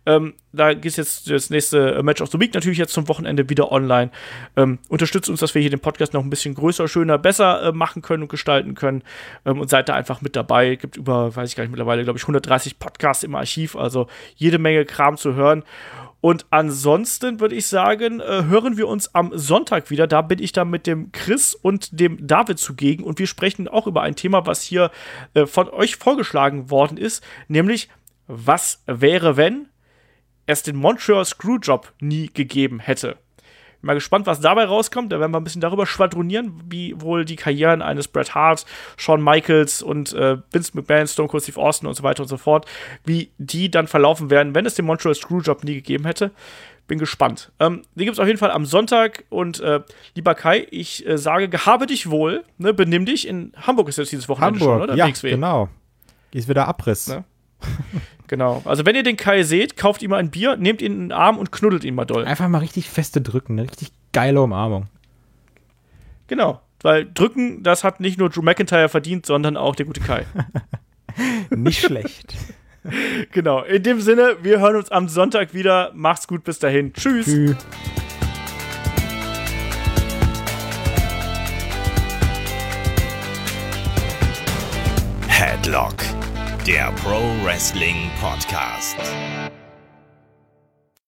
Da geht jetzt das nächste Match of the Week natürlich jetzt zum Wochenende wieder online. Unterstützt uns, dass wir hier den Podcast noch ein bisschen größer, schöner, besser machen können und gestalten können. Und seid da einfach mit dabei. Gibt über, weiß ich gar nicht, mittlerweile, glaube ich, 130 Podcasts im Archiv. Also jede Menge Kram zu hören. Und ansonsten würde ich sagen, hören wir uns am Sonntag wieder. Da bin ich dann mit dem Chris und dem David zugegen. Und wir sprechen auch über ein Thema, was hier von euch vorgeschlagen worden ist. Nämlich, was wäre, wenn es den Montreal Screwjob nie gegeben hätte? Bin mal gespannt, was dabei rauskommt. Da werden wir ein bisschen darüber schwadronieren, wie wohl die Karrieren eines Bret Hart, Shawn Michaels und Vince McMahon, Stone Cold Steve Austin und so weiter und so fort, wie die dann verlaufen werden, wenn es den Montreal Screwjob nie gegeben hätte. Bin gespannt. Die gibt es auf jeden Fall am Sonntag. Und lieber Kai, ich sage, gehabe dich wohl, ne, benimm dich. In Hamburg ist jetzt dieses Wochenende Hamburg, schon, oder? ja, WXW. genau. Ist wieder Abriss. Ne? Genau. Also wenn ihr den Kai seht, kauft ihm ein Bier, nehmt ihn in den Arm und knuddelt ihn mal doll. Einfach mal richtig feste drücken, eine richtig geile Umarmung. Genau. Weil drücken, das hat nicht nur Drew McIntyre verdient, sondern auch der gute Kai. Nicht schlecht. Genau. In dem Sinne, wir hören uns am Sonntag wieder. Macht's gut, bis dahin. Tschüss. Tschüss. Headlock, der Pro Wrestling Podcast.